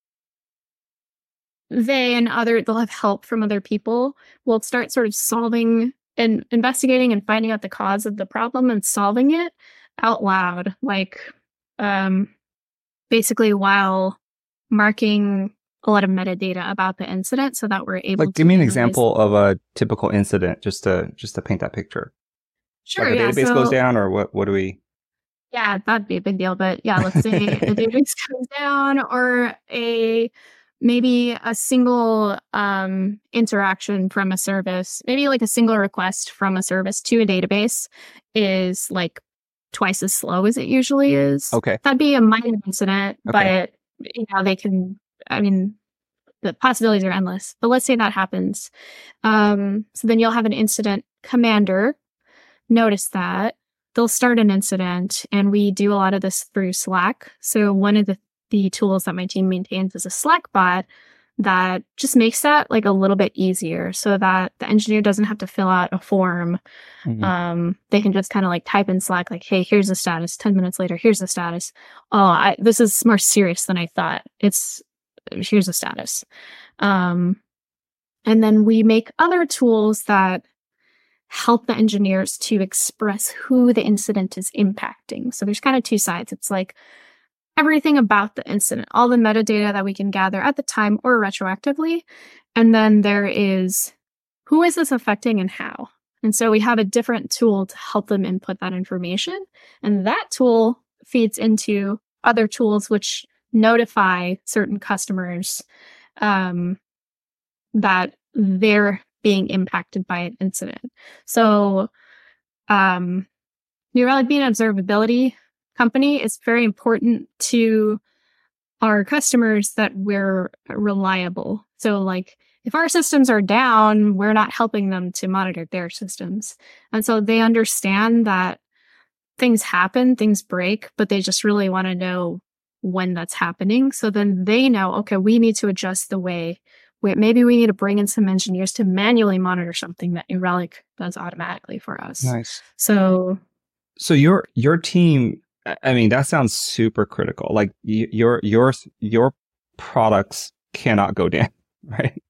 they'll have help from other people, will start sort of solving and investigating and finding out the cause of the problem and solving it out loud, like basically while marking a lot of metadata about the incident so that we're able to give me an example of a typical incident just to paint that picture. Sure. Like a database goes down, or what do we? Yeah, that'd be a big deal. But yeah, let's say a database goes down, or maybe a single interaction from a service, maybe like a single request from a service to a database is like twice as slow as it usually is. Okay. That'd be a minor incident, but they can, I mean, the possibilities are endless. But let's say that happens. So then you'll have an incident commander notice that. They'll start an incident, and we do a lot of this through Slack. So one of the tools that my team maintains is a Slack bot that just makes that like a little bit easier so that the engineer doesn't have to fill out a form. Mm-hmm. They can just kind of like type in Slack, like, hey, here's the status. 10 minutes later, here's the status. Oh, this is more serious than I thought. Here's the status. And then we make other tools that help the engineers to express who the incident is impacting. So there's kind of two sides. It's like everything about the incident, all the metadata that we can gather at the time or retroactively. And then there is, who is this affecting and how? And so we have a different tool to help them input that information. And that tool feeds into other tools which notify certain customers that they're being impacted by an incident. So New Relic being an observability company, it's very important to our customers that we're reliable. So like if our systems are down, we're not helping them to monitor their systems. And so they understand that things happen, things break, but they just really want to know when that's happening. So then they know, okay, we need to adjust the way. Maybe we need to bring in some engineers to manually monitor something that New Relic does automatically for us. Nice. So your team, I mean, that sounds super critical. Like your products cannot go down, right?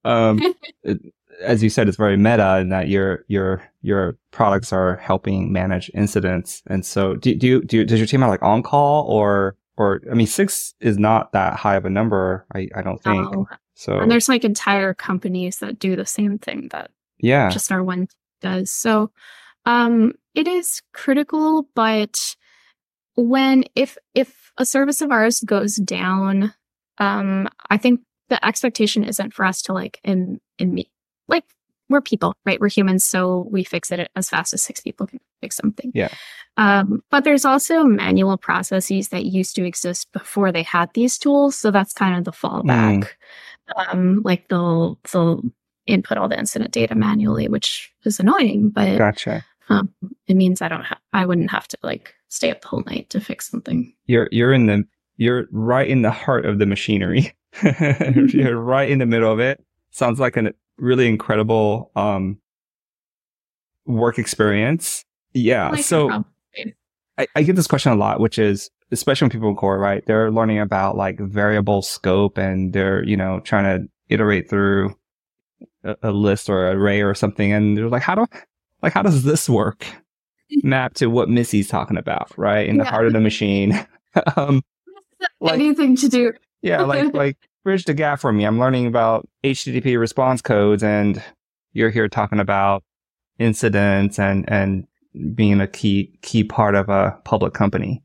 As you said, it's very meta in that your products are helping manage incidents. And so does your team have like on call or I mean, 6 is not that high of a number, I don't think. So and there's like entire companies that do the same thing that just our one does. So it is critical, but if a service of ours goes down, I think the expectation isn't for us to like like we're people, right? We're humans, so we fix it as fast as 6 people can fix something. Yeah. But there's also manual processes that used to exist before they had these tools, so that's kind of the fallback. Like they'll input all the incident data manually, which is annoying, but gotcha. It means I wouldn't have to like stay up the whole night to fix something. You're right in the heart of the machinery. You're right in the middle of it. Sounds like a really incredible work experience. Yeah. So I get this question a lot, which is, especially when people in core, right? They're learning about like variable scope and they're, trying to iterate through a list or an array or something. And they're like, how does this work map to what Missy's talking about, right? In the heart of the machine. Anything to do. Yeah. Like bridge the gap for me. I'm learning about HTTP response codes and you're here talking about incidents and being a key part of a public company.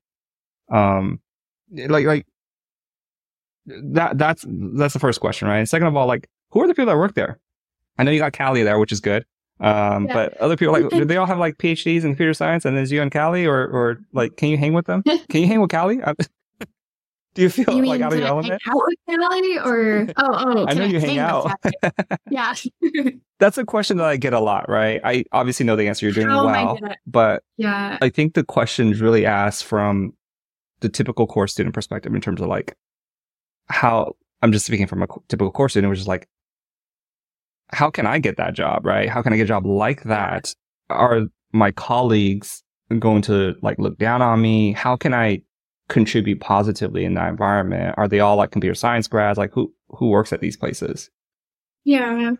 Like that's the first question, right? And second of all, like, who are the people that work there? I know you got Callie there, which is good. But other people, like, do they all have like PhDs in computer science and there's you and Callie or like, can you hang with them? Can you hang with Callie? Do you feel like out of your element? Hang out with Callie or I know you hang out. Yeah. That's a question that I get a lot, right? I obviously know the answer. You're doing well, but I think the question is really asked from the typical core student perspective in terms of like how I'm just speaking from a typical core student, which is like, how can I get that job, right? How can I get a job like that? Are my colleagues going to like look down on me? How can I contribute positively in that environment? Are they all like computer science grads? Like who works at these places? Yeah.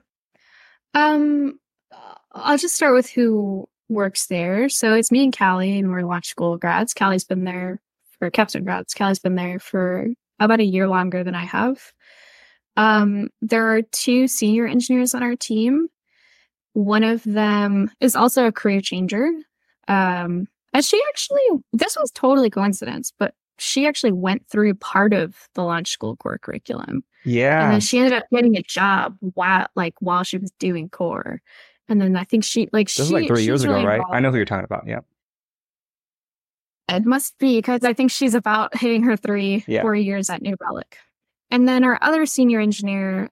I'll just start with who works there. So it's me and Callie, and we're launch school grads. Callie's been there for capstone grads. Callie's been there for about a year longer than I have. There are 2 senior engineers on our team. One of them is also a career changer. And she actually, this was totally coincidence, but she actually went through part of the launch school core curriculum. Yeah. And then she ended up getting a job while she was doing core. And then I think this was like 3 years ago, really right? involved. I know who you're talking about. Yeah. It must be, because I think she's about hitting her 4 years at New Relic. And then our other senior engineer,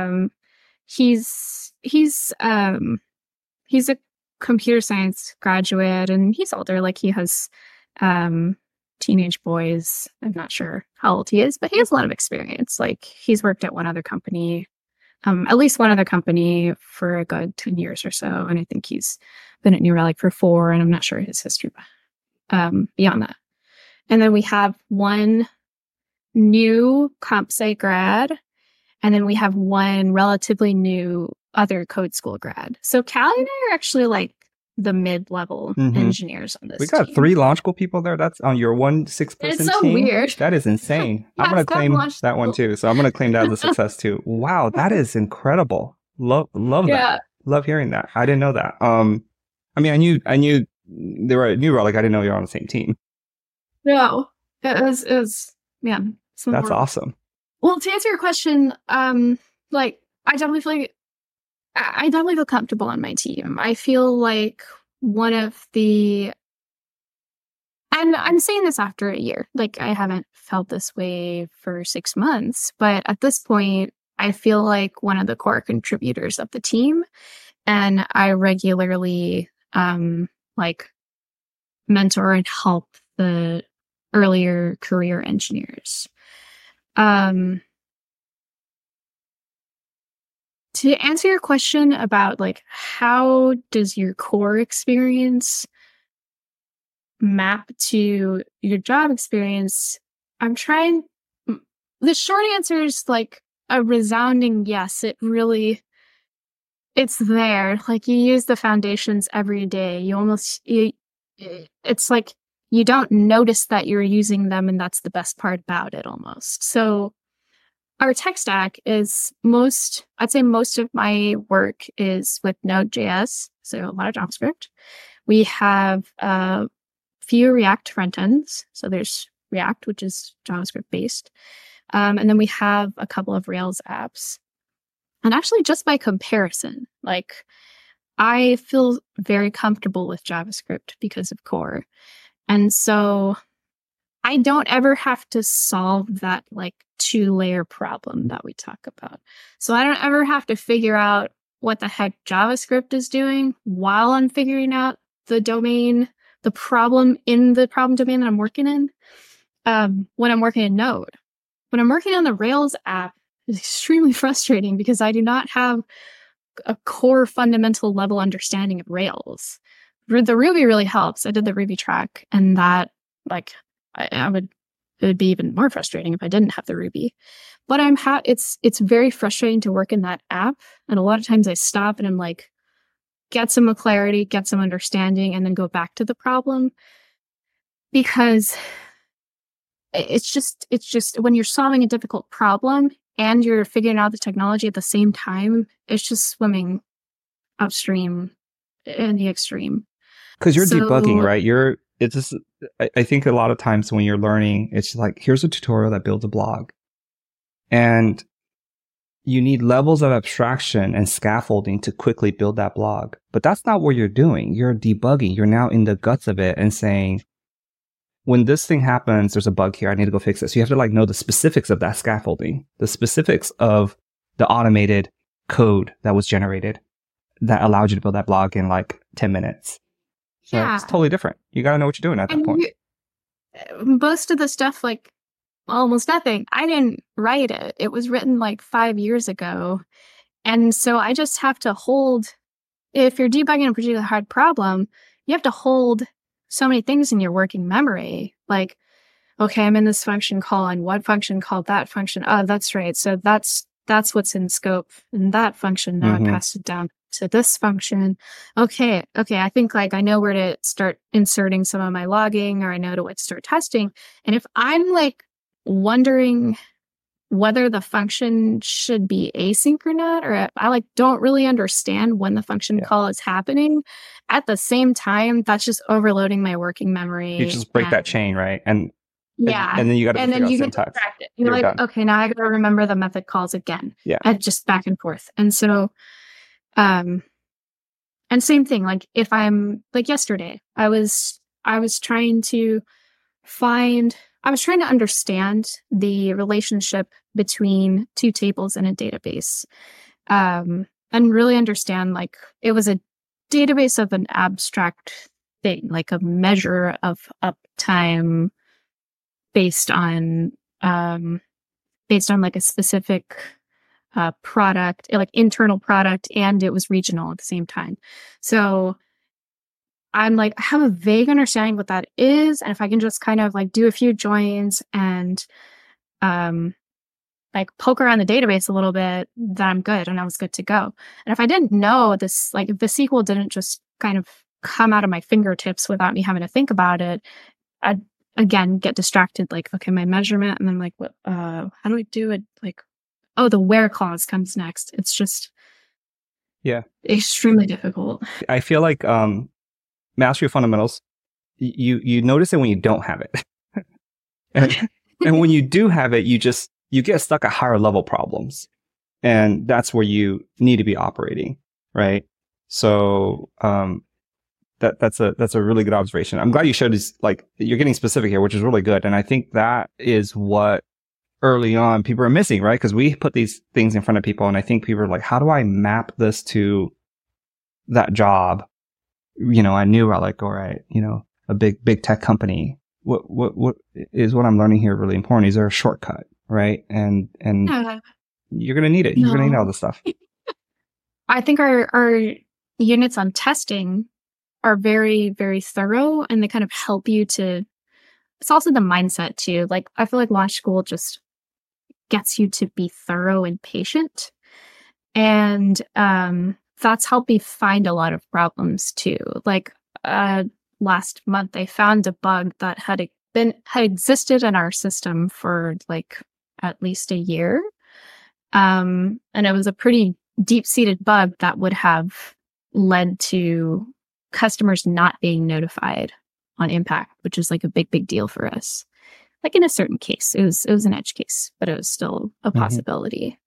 he's a computer science graduate, and he's older. Like, he has teenage boys. I'm not sure how old he is, but he has a lot of experience. Like, he's worked at one other company, at least one other company, for a good 10 years or so. And I think he's been at New Relic for 4, and I'm not sure his history beyond that. And then we have one new comp sci grad, and then we have one relatively new other code school grad. So Callie and I are actually like the mid-level engineers on this. We got team. 3 launch school people there. That's on your 1 6-person It's so team. weird. That is insane. I'm going to claim that one too. So I'm going to claim that as a success too. Wow, that is incredible. Love that. Love hearing that. I didn't know that. I mean, I knew they were at New Relic. I didn't know you were on the same team. No, it was man. That's awesome. Well, to answer your question, like, I definitely feel comfortable on my team. I feel like one of the, and I'm saying this after a year, like, I haven't felt this way for 6 months, but at this point, I feel like one of the core contributors of the team, and I regularly, like, mentor and help earlier career engineers. To answer your question about like how does your core experience map to your job experience, the short answer is like a resounding yes. It's there. Like you use the foundations every day. It's like you don't notice that you're using them, and that's the best part about it almost. So our tech stack is I'd say most of my work is with Node.js, so a lot of JavaScript. We have a few React front ends. So there's React, which is JavaScript based. And then we have a couple of Rails apps. And actually, just by comparison, like I feel very comfortable with JavaScript because of core. And so I don't ever have to solve that like 2-layer problem that we talk about. So I don't ever have to figure out what the heck JavaScript is doing while I'm figuring out the problem in the problem domain that I'm working in. When I'm working in Node, when I'm working on the Rails app, it's extremely frustrating because I do not have a core fundamental level understanding of Rails. The Ruby really helps. I did the Ruby track, and that like it would be even more frustrating if I didn't have the Ruby. But it's very frustrating to work in that app, and a lot of times I stop and I'm like, get some clarity, get some understanding, and then go back to the problem, because it's just when you're solving a difficult problem and you're figuring out the technology at the same time, it's just swimming upstream in the extreme. Because you're debugging, right? I think a lot of times when you're learning, it's like, here's a tutorial that builds a blog. And you need levels of abstraction and scaffolding to quickly build that blog. But that's not what you're doing. You're debugging. You're now in the guts of it and saying, when this thing happens, there's a bug here. I need to go fix it. So you have to like know the specifics of that scaffolding, the specifics of the automated code that was generated that allowed you to build that blog in like 10 minutes. So yeah. It's totally different. You got to know what you're doing at that point. Most of the stuff, like almost nothing, I didn't write it. It was written like 5 years ago. And so I just have to hold, if you're debugging a particularly hard problem, you have to hold so many things in your working memory. Like, okay, I'm in this function call, and what function called that function? Oh, that's right. So that's what's in scope in that function. Now I passed it down to this function. Okay. I think like I know where to start inserting some of my logging, or I know to start testing. And if I'm like wondering whether the function should be async or not, or I like don't really understand when the function call is happening, at the same time, that's just overloading my working memory. You just break that chain, right? And then you got to figure out syntax. You're like, done. Okay, now I got to remember the method calls again. Yeah, and just back and forth. And so, and same thing. Like if I'm like yesterday, I was trying to understand the relationship between two tables in a database, and really understand like it was a database of an abstract thing, like a measure of uptime based on like a specific product, like internal product, and it was regional at the same time. So I'm like, I have a vague understanding what that is, and if I can just kind of like do a few joins and like poke around the database a little bit, then I'm good, and I was good to go. And if I didn't know this, like if the SQL didn't just kind of come out of my fingertips without me having to think about it, I'd again get distracted. Like, okay, my measurement, and then like, what? How do I do it? Like, oh, the where clause comes next. It's just extremely difficult. I feel like mastery of fundamentals, you notice it when you don't have it, and when you do have it, you get stuck at higher level problems, and that's where you need to be operating, right? So that's a really good observation. I'm glad you showed this, like you're getting specific here, which is really good, and I think that is what early on people are missing, right? Because we put these things in front of people, and I think people are like, how do I map this to that job? I knew I like, all right, a big tech company, what is what I'm learning here really important? Is there a shortcut, right? And Yeah. you're gonna need it. You're gonna need all this stuff. I think our units on testing are very, very thorough, and they kind of help you to. It's also the mindset too. Like I feel like launch school just gets you to be thorough and patient, and that's helped me find a lot of problems too. Like last month, I found a bug that had existed in our system for like at least a year, and it was a pretty deep-seated bug that would have led to customers not being notified on impact, which is like a big deal for us. Like in a certain case, it was an edge case, but it was still a possibility.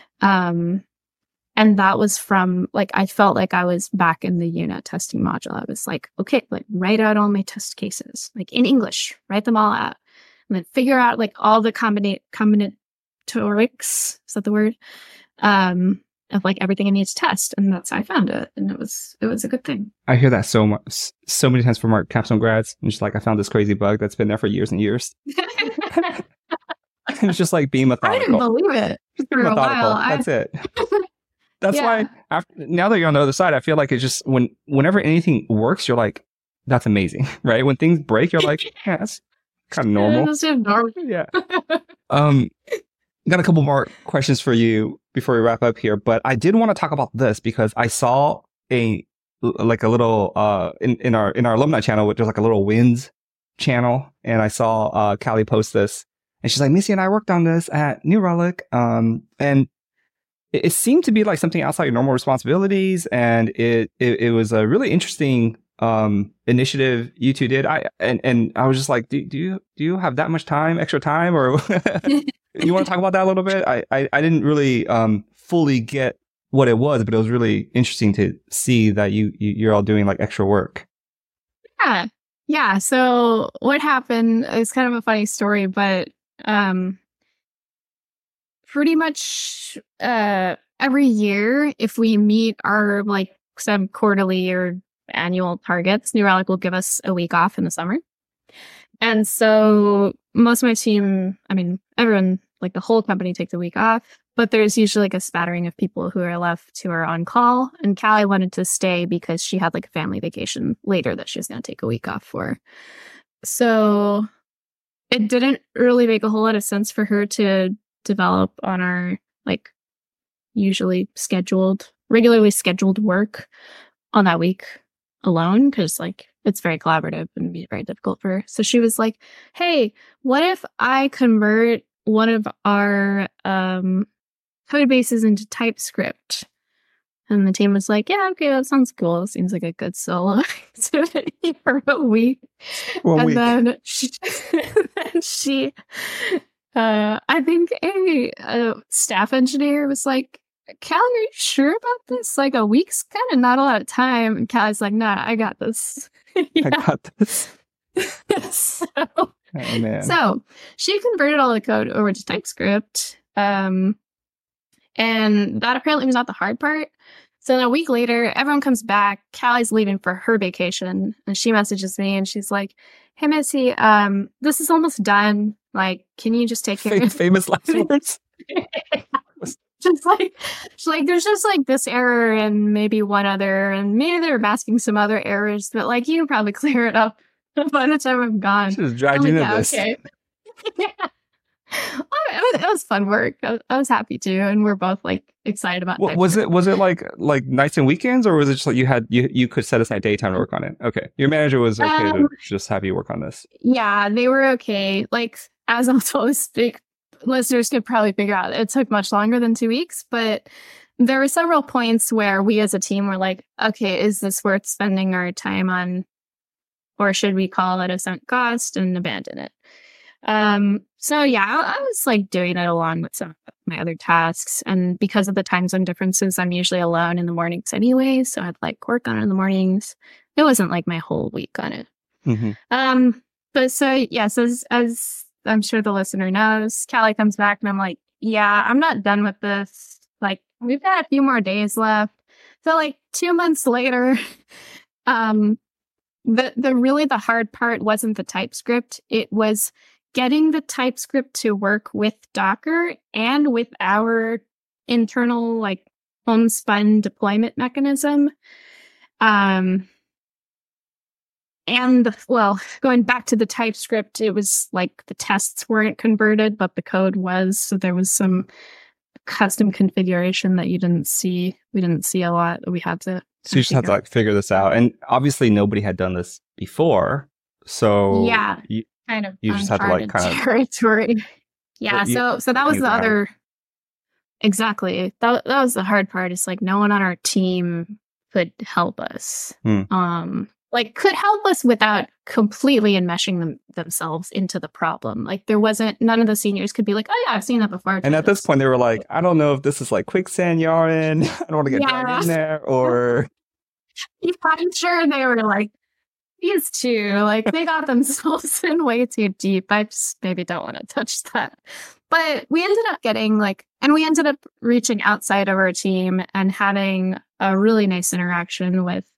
And that was from like, I felt like I was back in the unit testing module. I was like, okay, like write out all my test cases, like in English, write them all out, and then figure out like all the combinatorics, is that the word? Of like everything I need to test. And that's how I found it. And it was a good thing. I hear that so many times from our capstone grads. And just like, I found this crazy bug that's been there for years and years. It's just like being methodical. I didn't believe it. Just being methodical. That's it. That's why now that you're on the other side, I feel like it's just whenever anything works, you're like, that's amazing, right? When things break, you're like, yeah, that's kind of normal. That's normal. Yeah. Got a couple more questions for you before we wrap up here, but I did want to talk about this because I saw a little in our alumni channel, which there's like a little wins channel, and I saw Callie post this, and she's like, Missy and I worked on this at New Relic, and it seemed to be like something outside your normal responsibilities, and it was a really interesting initiative you two did. I was just like, do you have that much extra time, or you want to talk about that a little bit? I didn't really fully get what it was, but it was really interesting to see that you're all doing like extra work. Yeah. So what happened is kind of a funny story, but pretty much every year, if we meet our like some quarterly or annual targets, New Relic will give us a week off in the summer. And so most of my team, I mean, everyone, like the whole company takes a week off, but there's usually like a spattering of people who are left who are on call. And Callie wanted to stay because she had like a family vacation later that she was going to take a week off for. So it didn't really make a whole lot of sense for her to develop on our like regularly scheduled work on that week alone, because like it's very collaborative and be very difficult for her. So she was like, hey, what if I convert one of our code bases into TypeScript? And the team was like, yeah, okay, that sounds cool. It seems like a good solo activity for a week. Then she I think a staff engineer was like, Callie, are you sure about this? Like a week's kind of not a lot of time. And Callie's like, nah, I got this. I got this. So she converted all the code over to TypeScript. And that apparently was not the hard part. So then a week later, everyone comes back. Callie's leaving for her vacation. And she messages me and she's like, hey, Missy, this is almost done. Like, can you just take care of it? Famous last words. She's like, there's just like this error and maybe one other, and maybe they're masking some other errors, but like you can probably clear it up by the time I'm gone. She just dragged you into this. Okay. It was fun work. I was happy to, and we're both like excited about it. Was it like nights and weekends, or was it just like you could set aside daytime to work on it? Okay, your manager was okay to just have you work on this. Yeah, they were okay. Like as I'm supposed to speak, listeners could probably figure out, it took much longer than 2 weeks, but there were several points where we as a team were like, okay, is this worth spending our time on, or should we call it a sunk cost and abandon it? So yeah, I was like doing it along with some of my other tasks, and because of the time zone differences, I'm usually alone in the mornings anyway, so I'd like work on it in the mornings. It wasn't like my whole week on it. Mm-hmm. But so yes, as I'm sure the listener knows, Callie comes back and I'm like, yeah, I'm not done with this. Like, we've got a few more days left. So like 2 months later, the hard part wasn't the TypeScript. It was getting the TypeScript to work with Docker and with our internal like homespun deployment mechanism. Going back to the TypeScript, it was like the tests weren't converted, but the code was. So there was some custom configuration that you didn't see. We didn't see a lot. We had to. So you just had to like figure this out. And obviously nobody had done this before. So yeah, you just had to like kind of territory. Yeah. So that was the other. Exactly. That was the hard part. It's like no one on our team could help us. Could help us without completely enmeshing themselves into the problem. Like there wasn't, none of the seniors could be like, oh yeah, I've seen that before. And at this point they were like, I don't know if this is like quicksand y'all in. I don't want to get dragged in there or. I'm sure they were like, these two, like they got themselves in way too deep. I just maybe don't want to touch that. But we ended up we ended up reaching outside of our team and having a really nice interaction with,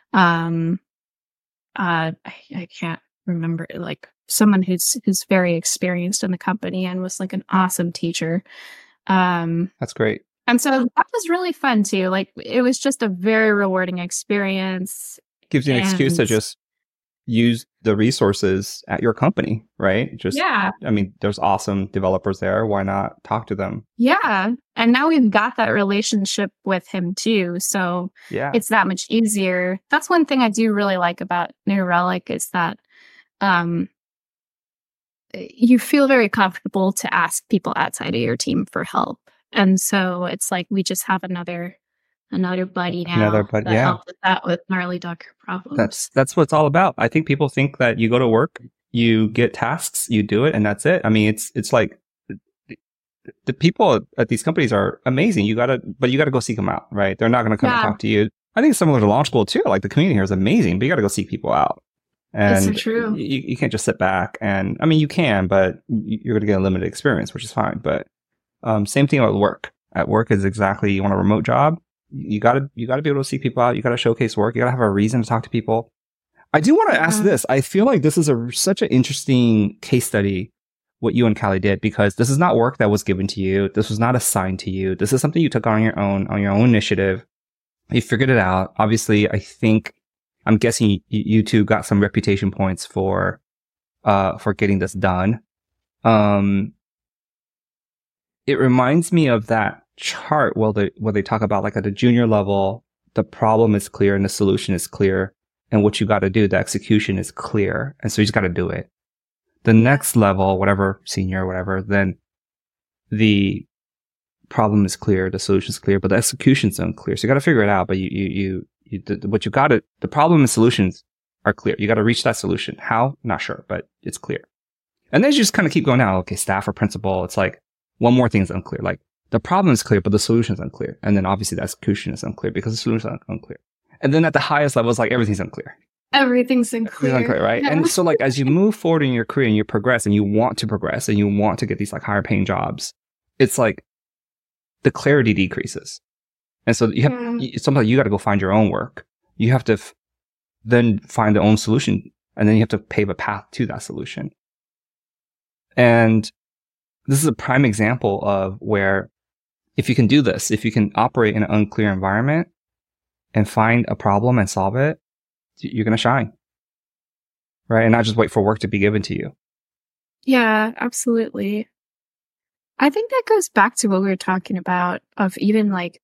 I can't remember, like someone who's very experienced in the company and was like an awesome teacher. That's great. And so that was really fun too. Like it was just a very rewarding experience. Gives you an excuse to just use the resources at your company, right? I mean, there's awesome developers there. Why not talk to them? Yeah. And now we've got that relationship with him too. So it's that much easier. That's one thing I do really like about New Relic is that you feel very comfortable to ask people outside of your team for help. And so it's like we just have another buddy now that helps us out with gnarly Docker problems. That's what it's all about. I think people think that you go to work, you get tasks, you do it, and that's it. I mean, it's like the people at these companies are amazing. But you gotta go seek them out, right? They're not gonna come and talk to you. I think it's similar to launch school too. Like the community here is amazing, but you gotta go seek people out. And it's so true. You can't just sit back and, I mean, you can, but you're gonna get a limited experience, which is fine. But same thing at work. At work is exactly, you want a remote job. You gotta be able to see people out. You gotta showcase work. You gotta have a reason to talk to people. I do want to ask this. I feel like this is such an interesting case study, what you and Callie did, because this is not work that was given to you. This was not assigned to you. This is something you took on your own initiative. You figured it out. Obviously, I'm guessing you two got some reputation points for getting this done. It reminds me of that chart where they talk about like at the junior level, the problem is clear and the solution is clear, and what you got to do, the execution is clear, and so you just got to do it. The next level, whatever, senior, whatever, then the problem is clear, the solution is clear, but the execution's unclear. So you got to figure it out. But the problem and solutions are clear. You got to reach that solution. How? Not sure, but it's clear. And then you just kind of keep going out. Okay, staff or principal. It's like one more thing is unclear. Like the problem is clear, but the solution is unclear. And then obviously the execution is unclear because the solution is unclear. And then at the highest level, it's like everything's unclear. Everything's unclear, right? And so like as you move forward in your career and you progress and you want to progress and you want to get these like higher paying jobs, it's like the clarity decreases. And so you have sometimes you got to go find your own work. You have to then find their own solution, and then you have to pave a path to that solution. And this is a prime example of where if you can do this, if you can operate in an unclear environment and find a problem and solve it, you're going to shine, right? And not just wait for work to be given to you. Yeah, absolutely. I think that goes back to what we were talking about of even like,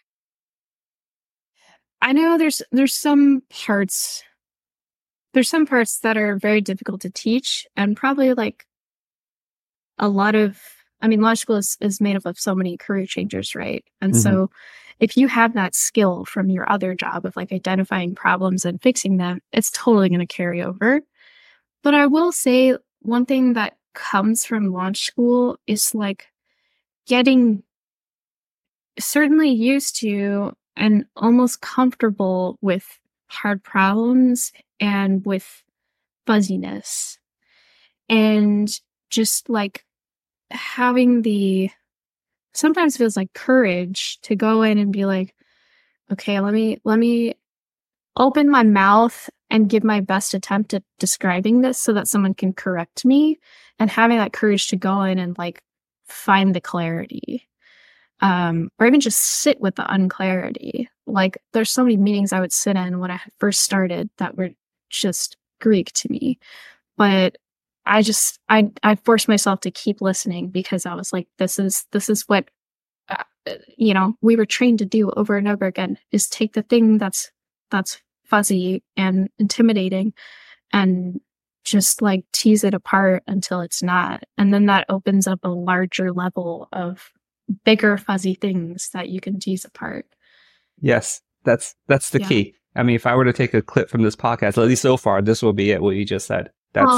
I know there's some parts that are very difficult to teach, and probably like a lot of, I mean, law school is made up of so many career changers, right? And so if you have that skill from your other job of like identifying problems and fixing them, it's totally going to carry over. But I will say one thing that comes from launch school is like getting certainly used to and almost comfortable with hard problems and with fuzziness, and just like having the sometimes feels like courage to go in and be like, okay, let me open my mouth and give my best attempt at describing this so that someone can correct me, and having that courage to go in and like find the clarity. Or even just sit with the unclarity. Like there's so many meetings I would sit in when I first started that were just Greek to me. But I forced myself to keep listening because I was like, this is what, we were trained to do over and over again, is take the thing that's fuzzy and intimidating and just like tease it apart until it's not. And then that opens up a larger level of bigger fuzzy things that you can tease apart. Yes, that's the key. I mean, if I were to take a clip from this podcast, at least so far, this will be it, what you just said.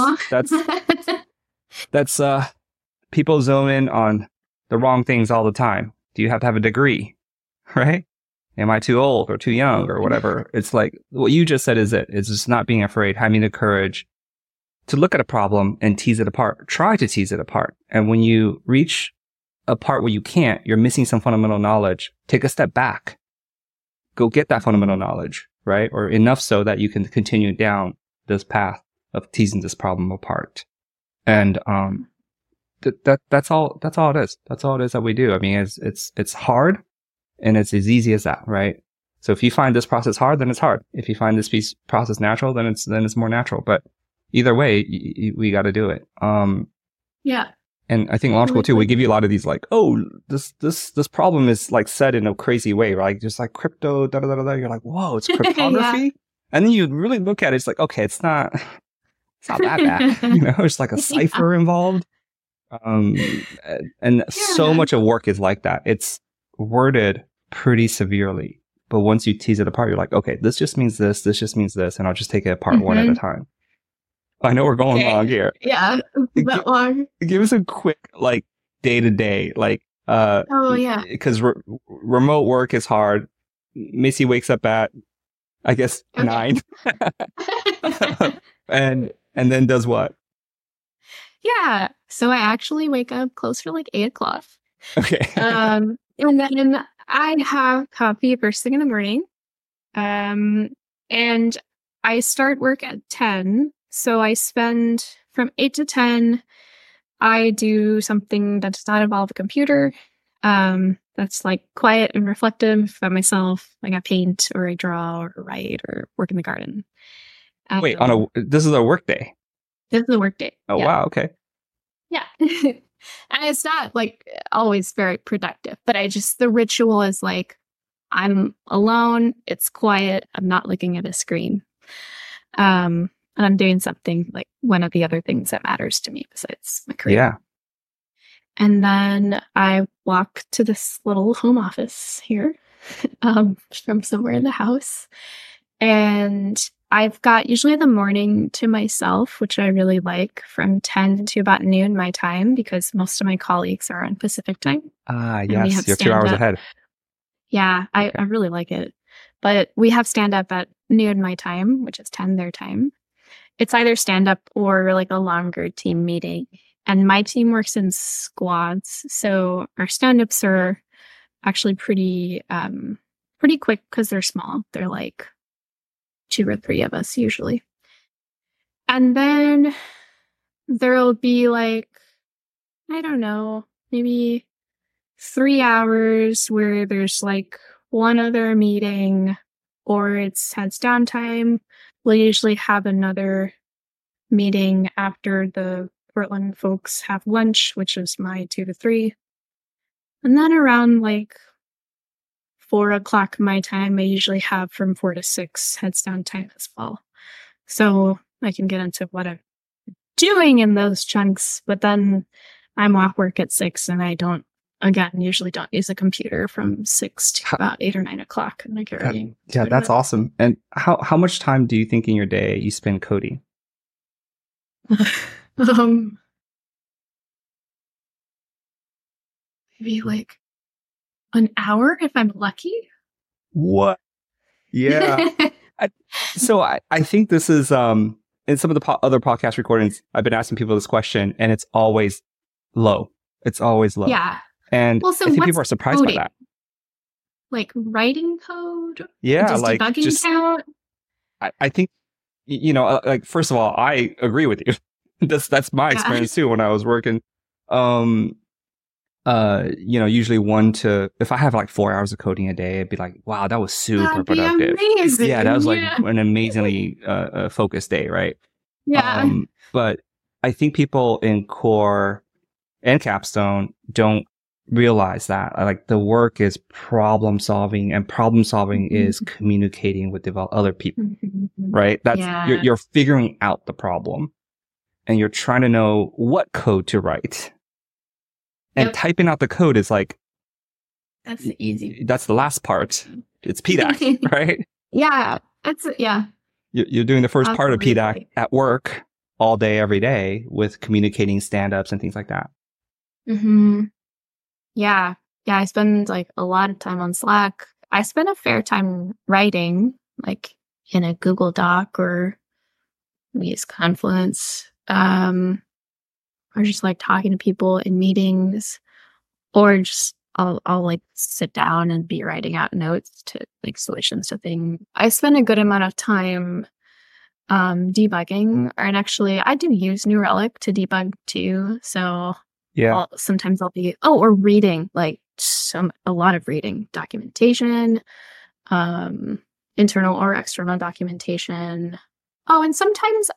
That's people zone in on the wrong things all the time. Do you have to have a degree? Right? Am I too old or too young or whatever? It's like what you just said is it. It's just not being afraid, having the courage to look at a problem and tease it apart. Try to tease it apart. And when you reach a part where you can't, you're missing some fundamental knowledge, take a step back. Go get that fundamental knowledge, right? Or enough so that you can continue down this path of teasing this problem apart. And that's all it is. That's all it is that we do. I mean, it's hard, and it's as easy as that, right? So if you find this process hard, then it's hard. If you find this process natural, then it's more natural. But either way, we got to do it. Yeah. And I think Launch School too, we give you a lot of these like, oh, this problem is like said in a crazy way, right? Just like crypto, da da da da. You're like, whoa, it's cryptography. Yeah. And then you really look at it, it's like, okay, it's not that bad. It's like a cipher involved. And so much of work is like that. It's worded pretty severely, but once you tease it apart, you're like, okay, this just means this just means this, and I'll just take it apart one at a time. I know we're going long here. Yeah, that long. Give us a quick, like, day-to-day, like, because remote work is hard. Missy wakes up at, I guess, 9. and then does what? Yeah, so I actually wake up close to like 8 o'clock. Okay. And then I have coffee first thing in the morning. And I start work at 10. So I spend from 8 to 10, I do something that does not involve a computer. That's like quiet and reflective by myself. Like I paint or I draw or write or work in the garden. Wait, this is a work day? This is a work day. Oh, yeah. Wow. Okay. Yeah. And it's not like always very productive, but the ritual is like, I'm alone. It's quiet. I'm not looking at a screen. And I'm doing something like one of the other things that matters to me besides my career. Yeah. And then I walk to this little home office here from somewhere in the house. And I've got usually the morning to myself, which I really like, from 10 to about noon my time, because most of my colleagues are on Pacific time. Yes, you're 2 hours ahead. Yeah, I really like it. But we have stand-up at noon my time, which is 10 their time. It's either stand-up or like a longer team meeting. And my team works in squads. So our stand-ups are actually pretty quick because they're small. They're like 2 or 3 of us usually. And then there'll be like, I don't know, maybe 3 hours where there's like one other meeting or it's heads down time. We'll usually have another meeting after the Portland folks have lunch, which is my 2 to 3. And then around like 4 o'clock my time, I usually have from 4 to 6 heads down time as well. So I can get into what I'm doing in those chunks, but then I'm off work at 6 and I usually don't use a computer from 6 to about 8 or 9 o'clock. And I get ready. Yeah, that's awesome. And how much time do you think in your day you spend coding? Maybe like an hour if I'm lucky. What? Yeah. I think this is in some of the other podcast recordings, I've been asking people this question, and it's always low. It's always low. Yeah. And I think people are surprised by that. Like writing code? Yeah, just like debugging count? I think like, first of all, I agree with you. That's my experience too when I was working. Usually if I have like 4 hours of coding a day, it'd be like, wow, that was super productive. Amazing. Yeah, that was like an amazingly focused day, right? Yeah. But I think people in core and capstone don't realize that like the work is problem solving, and problem solving is communicating with other people, right? That's you're figuring out the problem, and you're trying to know what code to write. And typing out the code is like, that's the easy. That's the last part. It's PDAC, right? Yeah. You're doing the first part of PDAC at work all day, every day, with communicating stand-ups and things like that. Yeah. I spend like a lot of time on Slack. I spend a fair time writing, like in a Google Doc, or we use Confluence. Or just like talking to people in meetings, or just I'll like sit down and be writing out notes to like solutions to things. I spend a good amount of time debugging, and actually I do use New Relic to debug too. So yeah, sometimes I'll be or reading, like a lot of reading documentation, internal or external documentation. Oh, and sometimes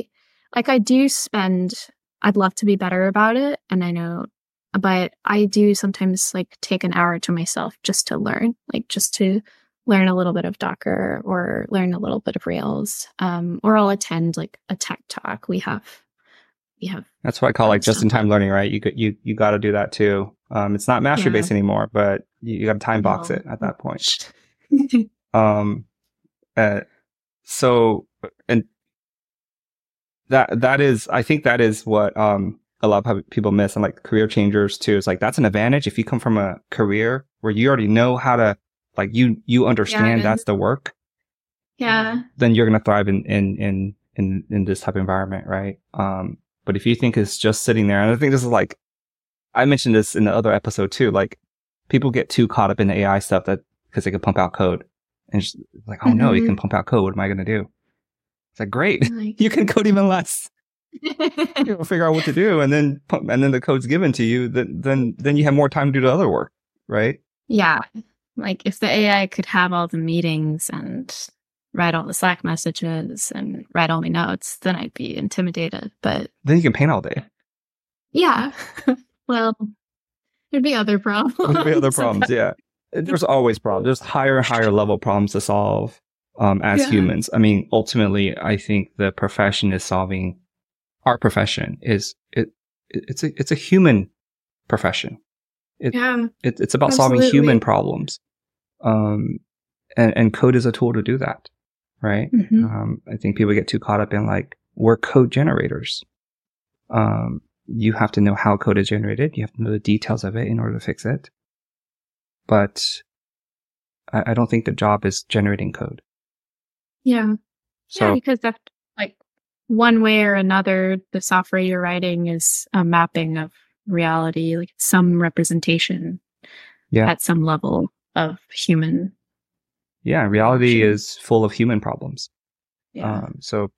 I'd love to be better about it, and I know, but I do sometimes like take an hour to myself just to learn a little bit of Docker, or learn a little bit of Rails, or I'll attend like a tech talk. We have. That's what I call like just-in-time learning, right? You got to do that too. It's not mastery based anymore, but you got to time box it at that point. So, and that is, I think that is what a lot of people miss, and like career changers too. It's like that's an advantage if you come from a career where you already know how to, like you understand that's the work. Yeah. Then you're gonna thrive in this type of environment, right? But if you think it's just sitting there, and I think this is like, I mentioned this in the other episode too, like people get too caught up in the AI stuff because they can pump out code, and just like, oh no, you can pump out code. What am I gonna do? It's like, great, you can code even less. You'll figure out what to do, and then the code's given to you. Then you have more time to do the other work, right? Yeah, like if the AI could have all the meetings and write all the Slack messages and write all my notes, then I'd be intimidated. But then you can paint all day. Yeah, well, there'd be other problems. There'd be other problems. Yeah, there's always problems. There's higher and higher level problems to solve. As humans, I mean, ultimately, I think the profession is solving. Our profession it's a human profession. It's about solving human problems. And code is a tool to do that, right? I think people get too caught up in like, we're code generators. You have to know how code is generated. You have to know the details of it in order to fix it. But I don't think the job is generating code. Yeah. So, because that's like one way or another, the software you're writing is a mapping of reality, like some representation at some level of human. Yeah, reality is full of human problems. Yeah.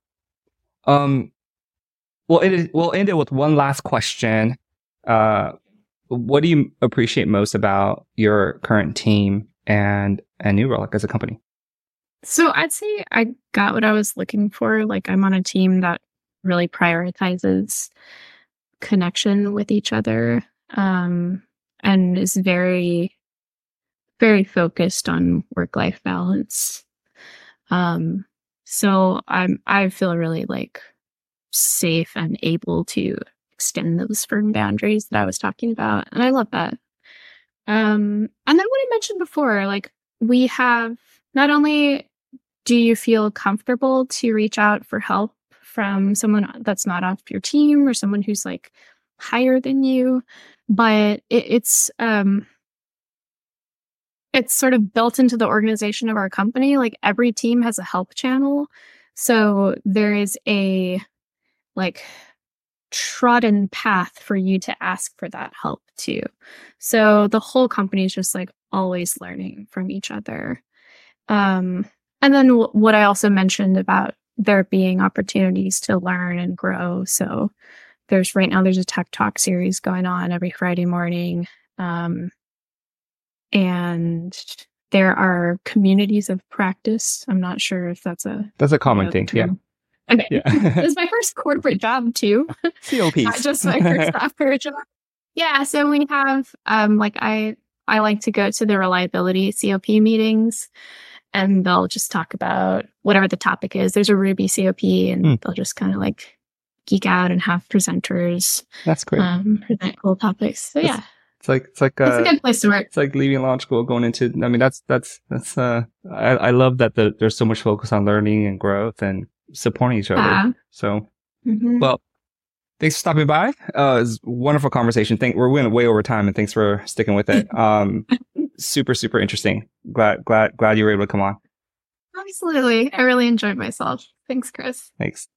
We'll end it with one last question. What do you appreciate most about your current team and New Relic as a company? So I'd say I got what I was looking for. Like, I'm on a team that really prioritizes connection with each other, and is very, very focused on work-life balance. So I feel really like safe and able to extend those firm boundaries that I was talking about, and I love that. And then what I mentioned before, like, we have, not only do you feel comfortable to reach out for help from someone that's not off your team or someone who's like higher than you, but it's sort of built into the organization of our company. Like, every team has a help channel. So there is a like trodden path for you to ask for that help too. So the whole company is just like always learning from each other. And then what I also mentioned about there being opportunities to learn and grow. So there's a Tech Talk series going on every Friday morning. And there are communities of practice. I'm not sure if that's a common thing. Term. Yeah. Okay. Yeah. It's my first corporate job too. COPs. Not just my first software job. Yeah. So we have I like to go to the reliability COP meetings, and they'll just talk about whatever the topic is. There's a Ruby COP, and they'll just kind of like geek out and have presenters. That's great. Present cool topics. So yeah. It's a good place to work. It's like leaving law school, going into. I mean, that's. I love that there's so much focus on learning and growth and supporting each other. So, well, thanks for stopping by. It was a wonderful conversation. We're went way over time, and thanks for sticking with it. Super, super interesting. Glad you were able to come on. Absolutely, I really enjoyed myself. Thanks, Chris. Thanks.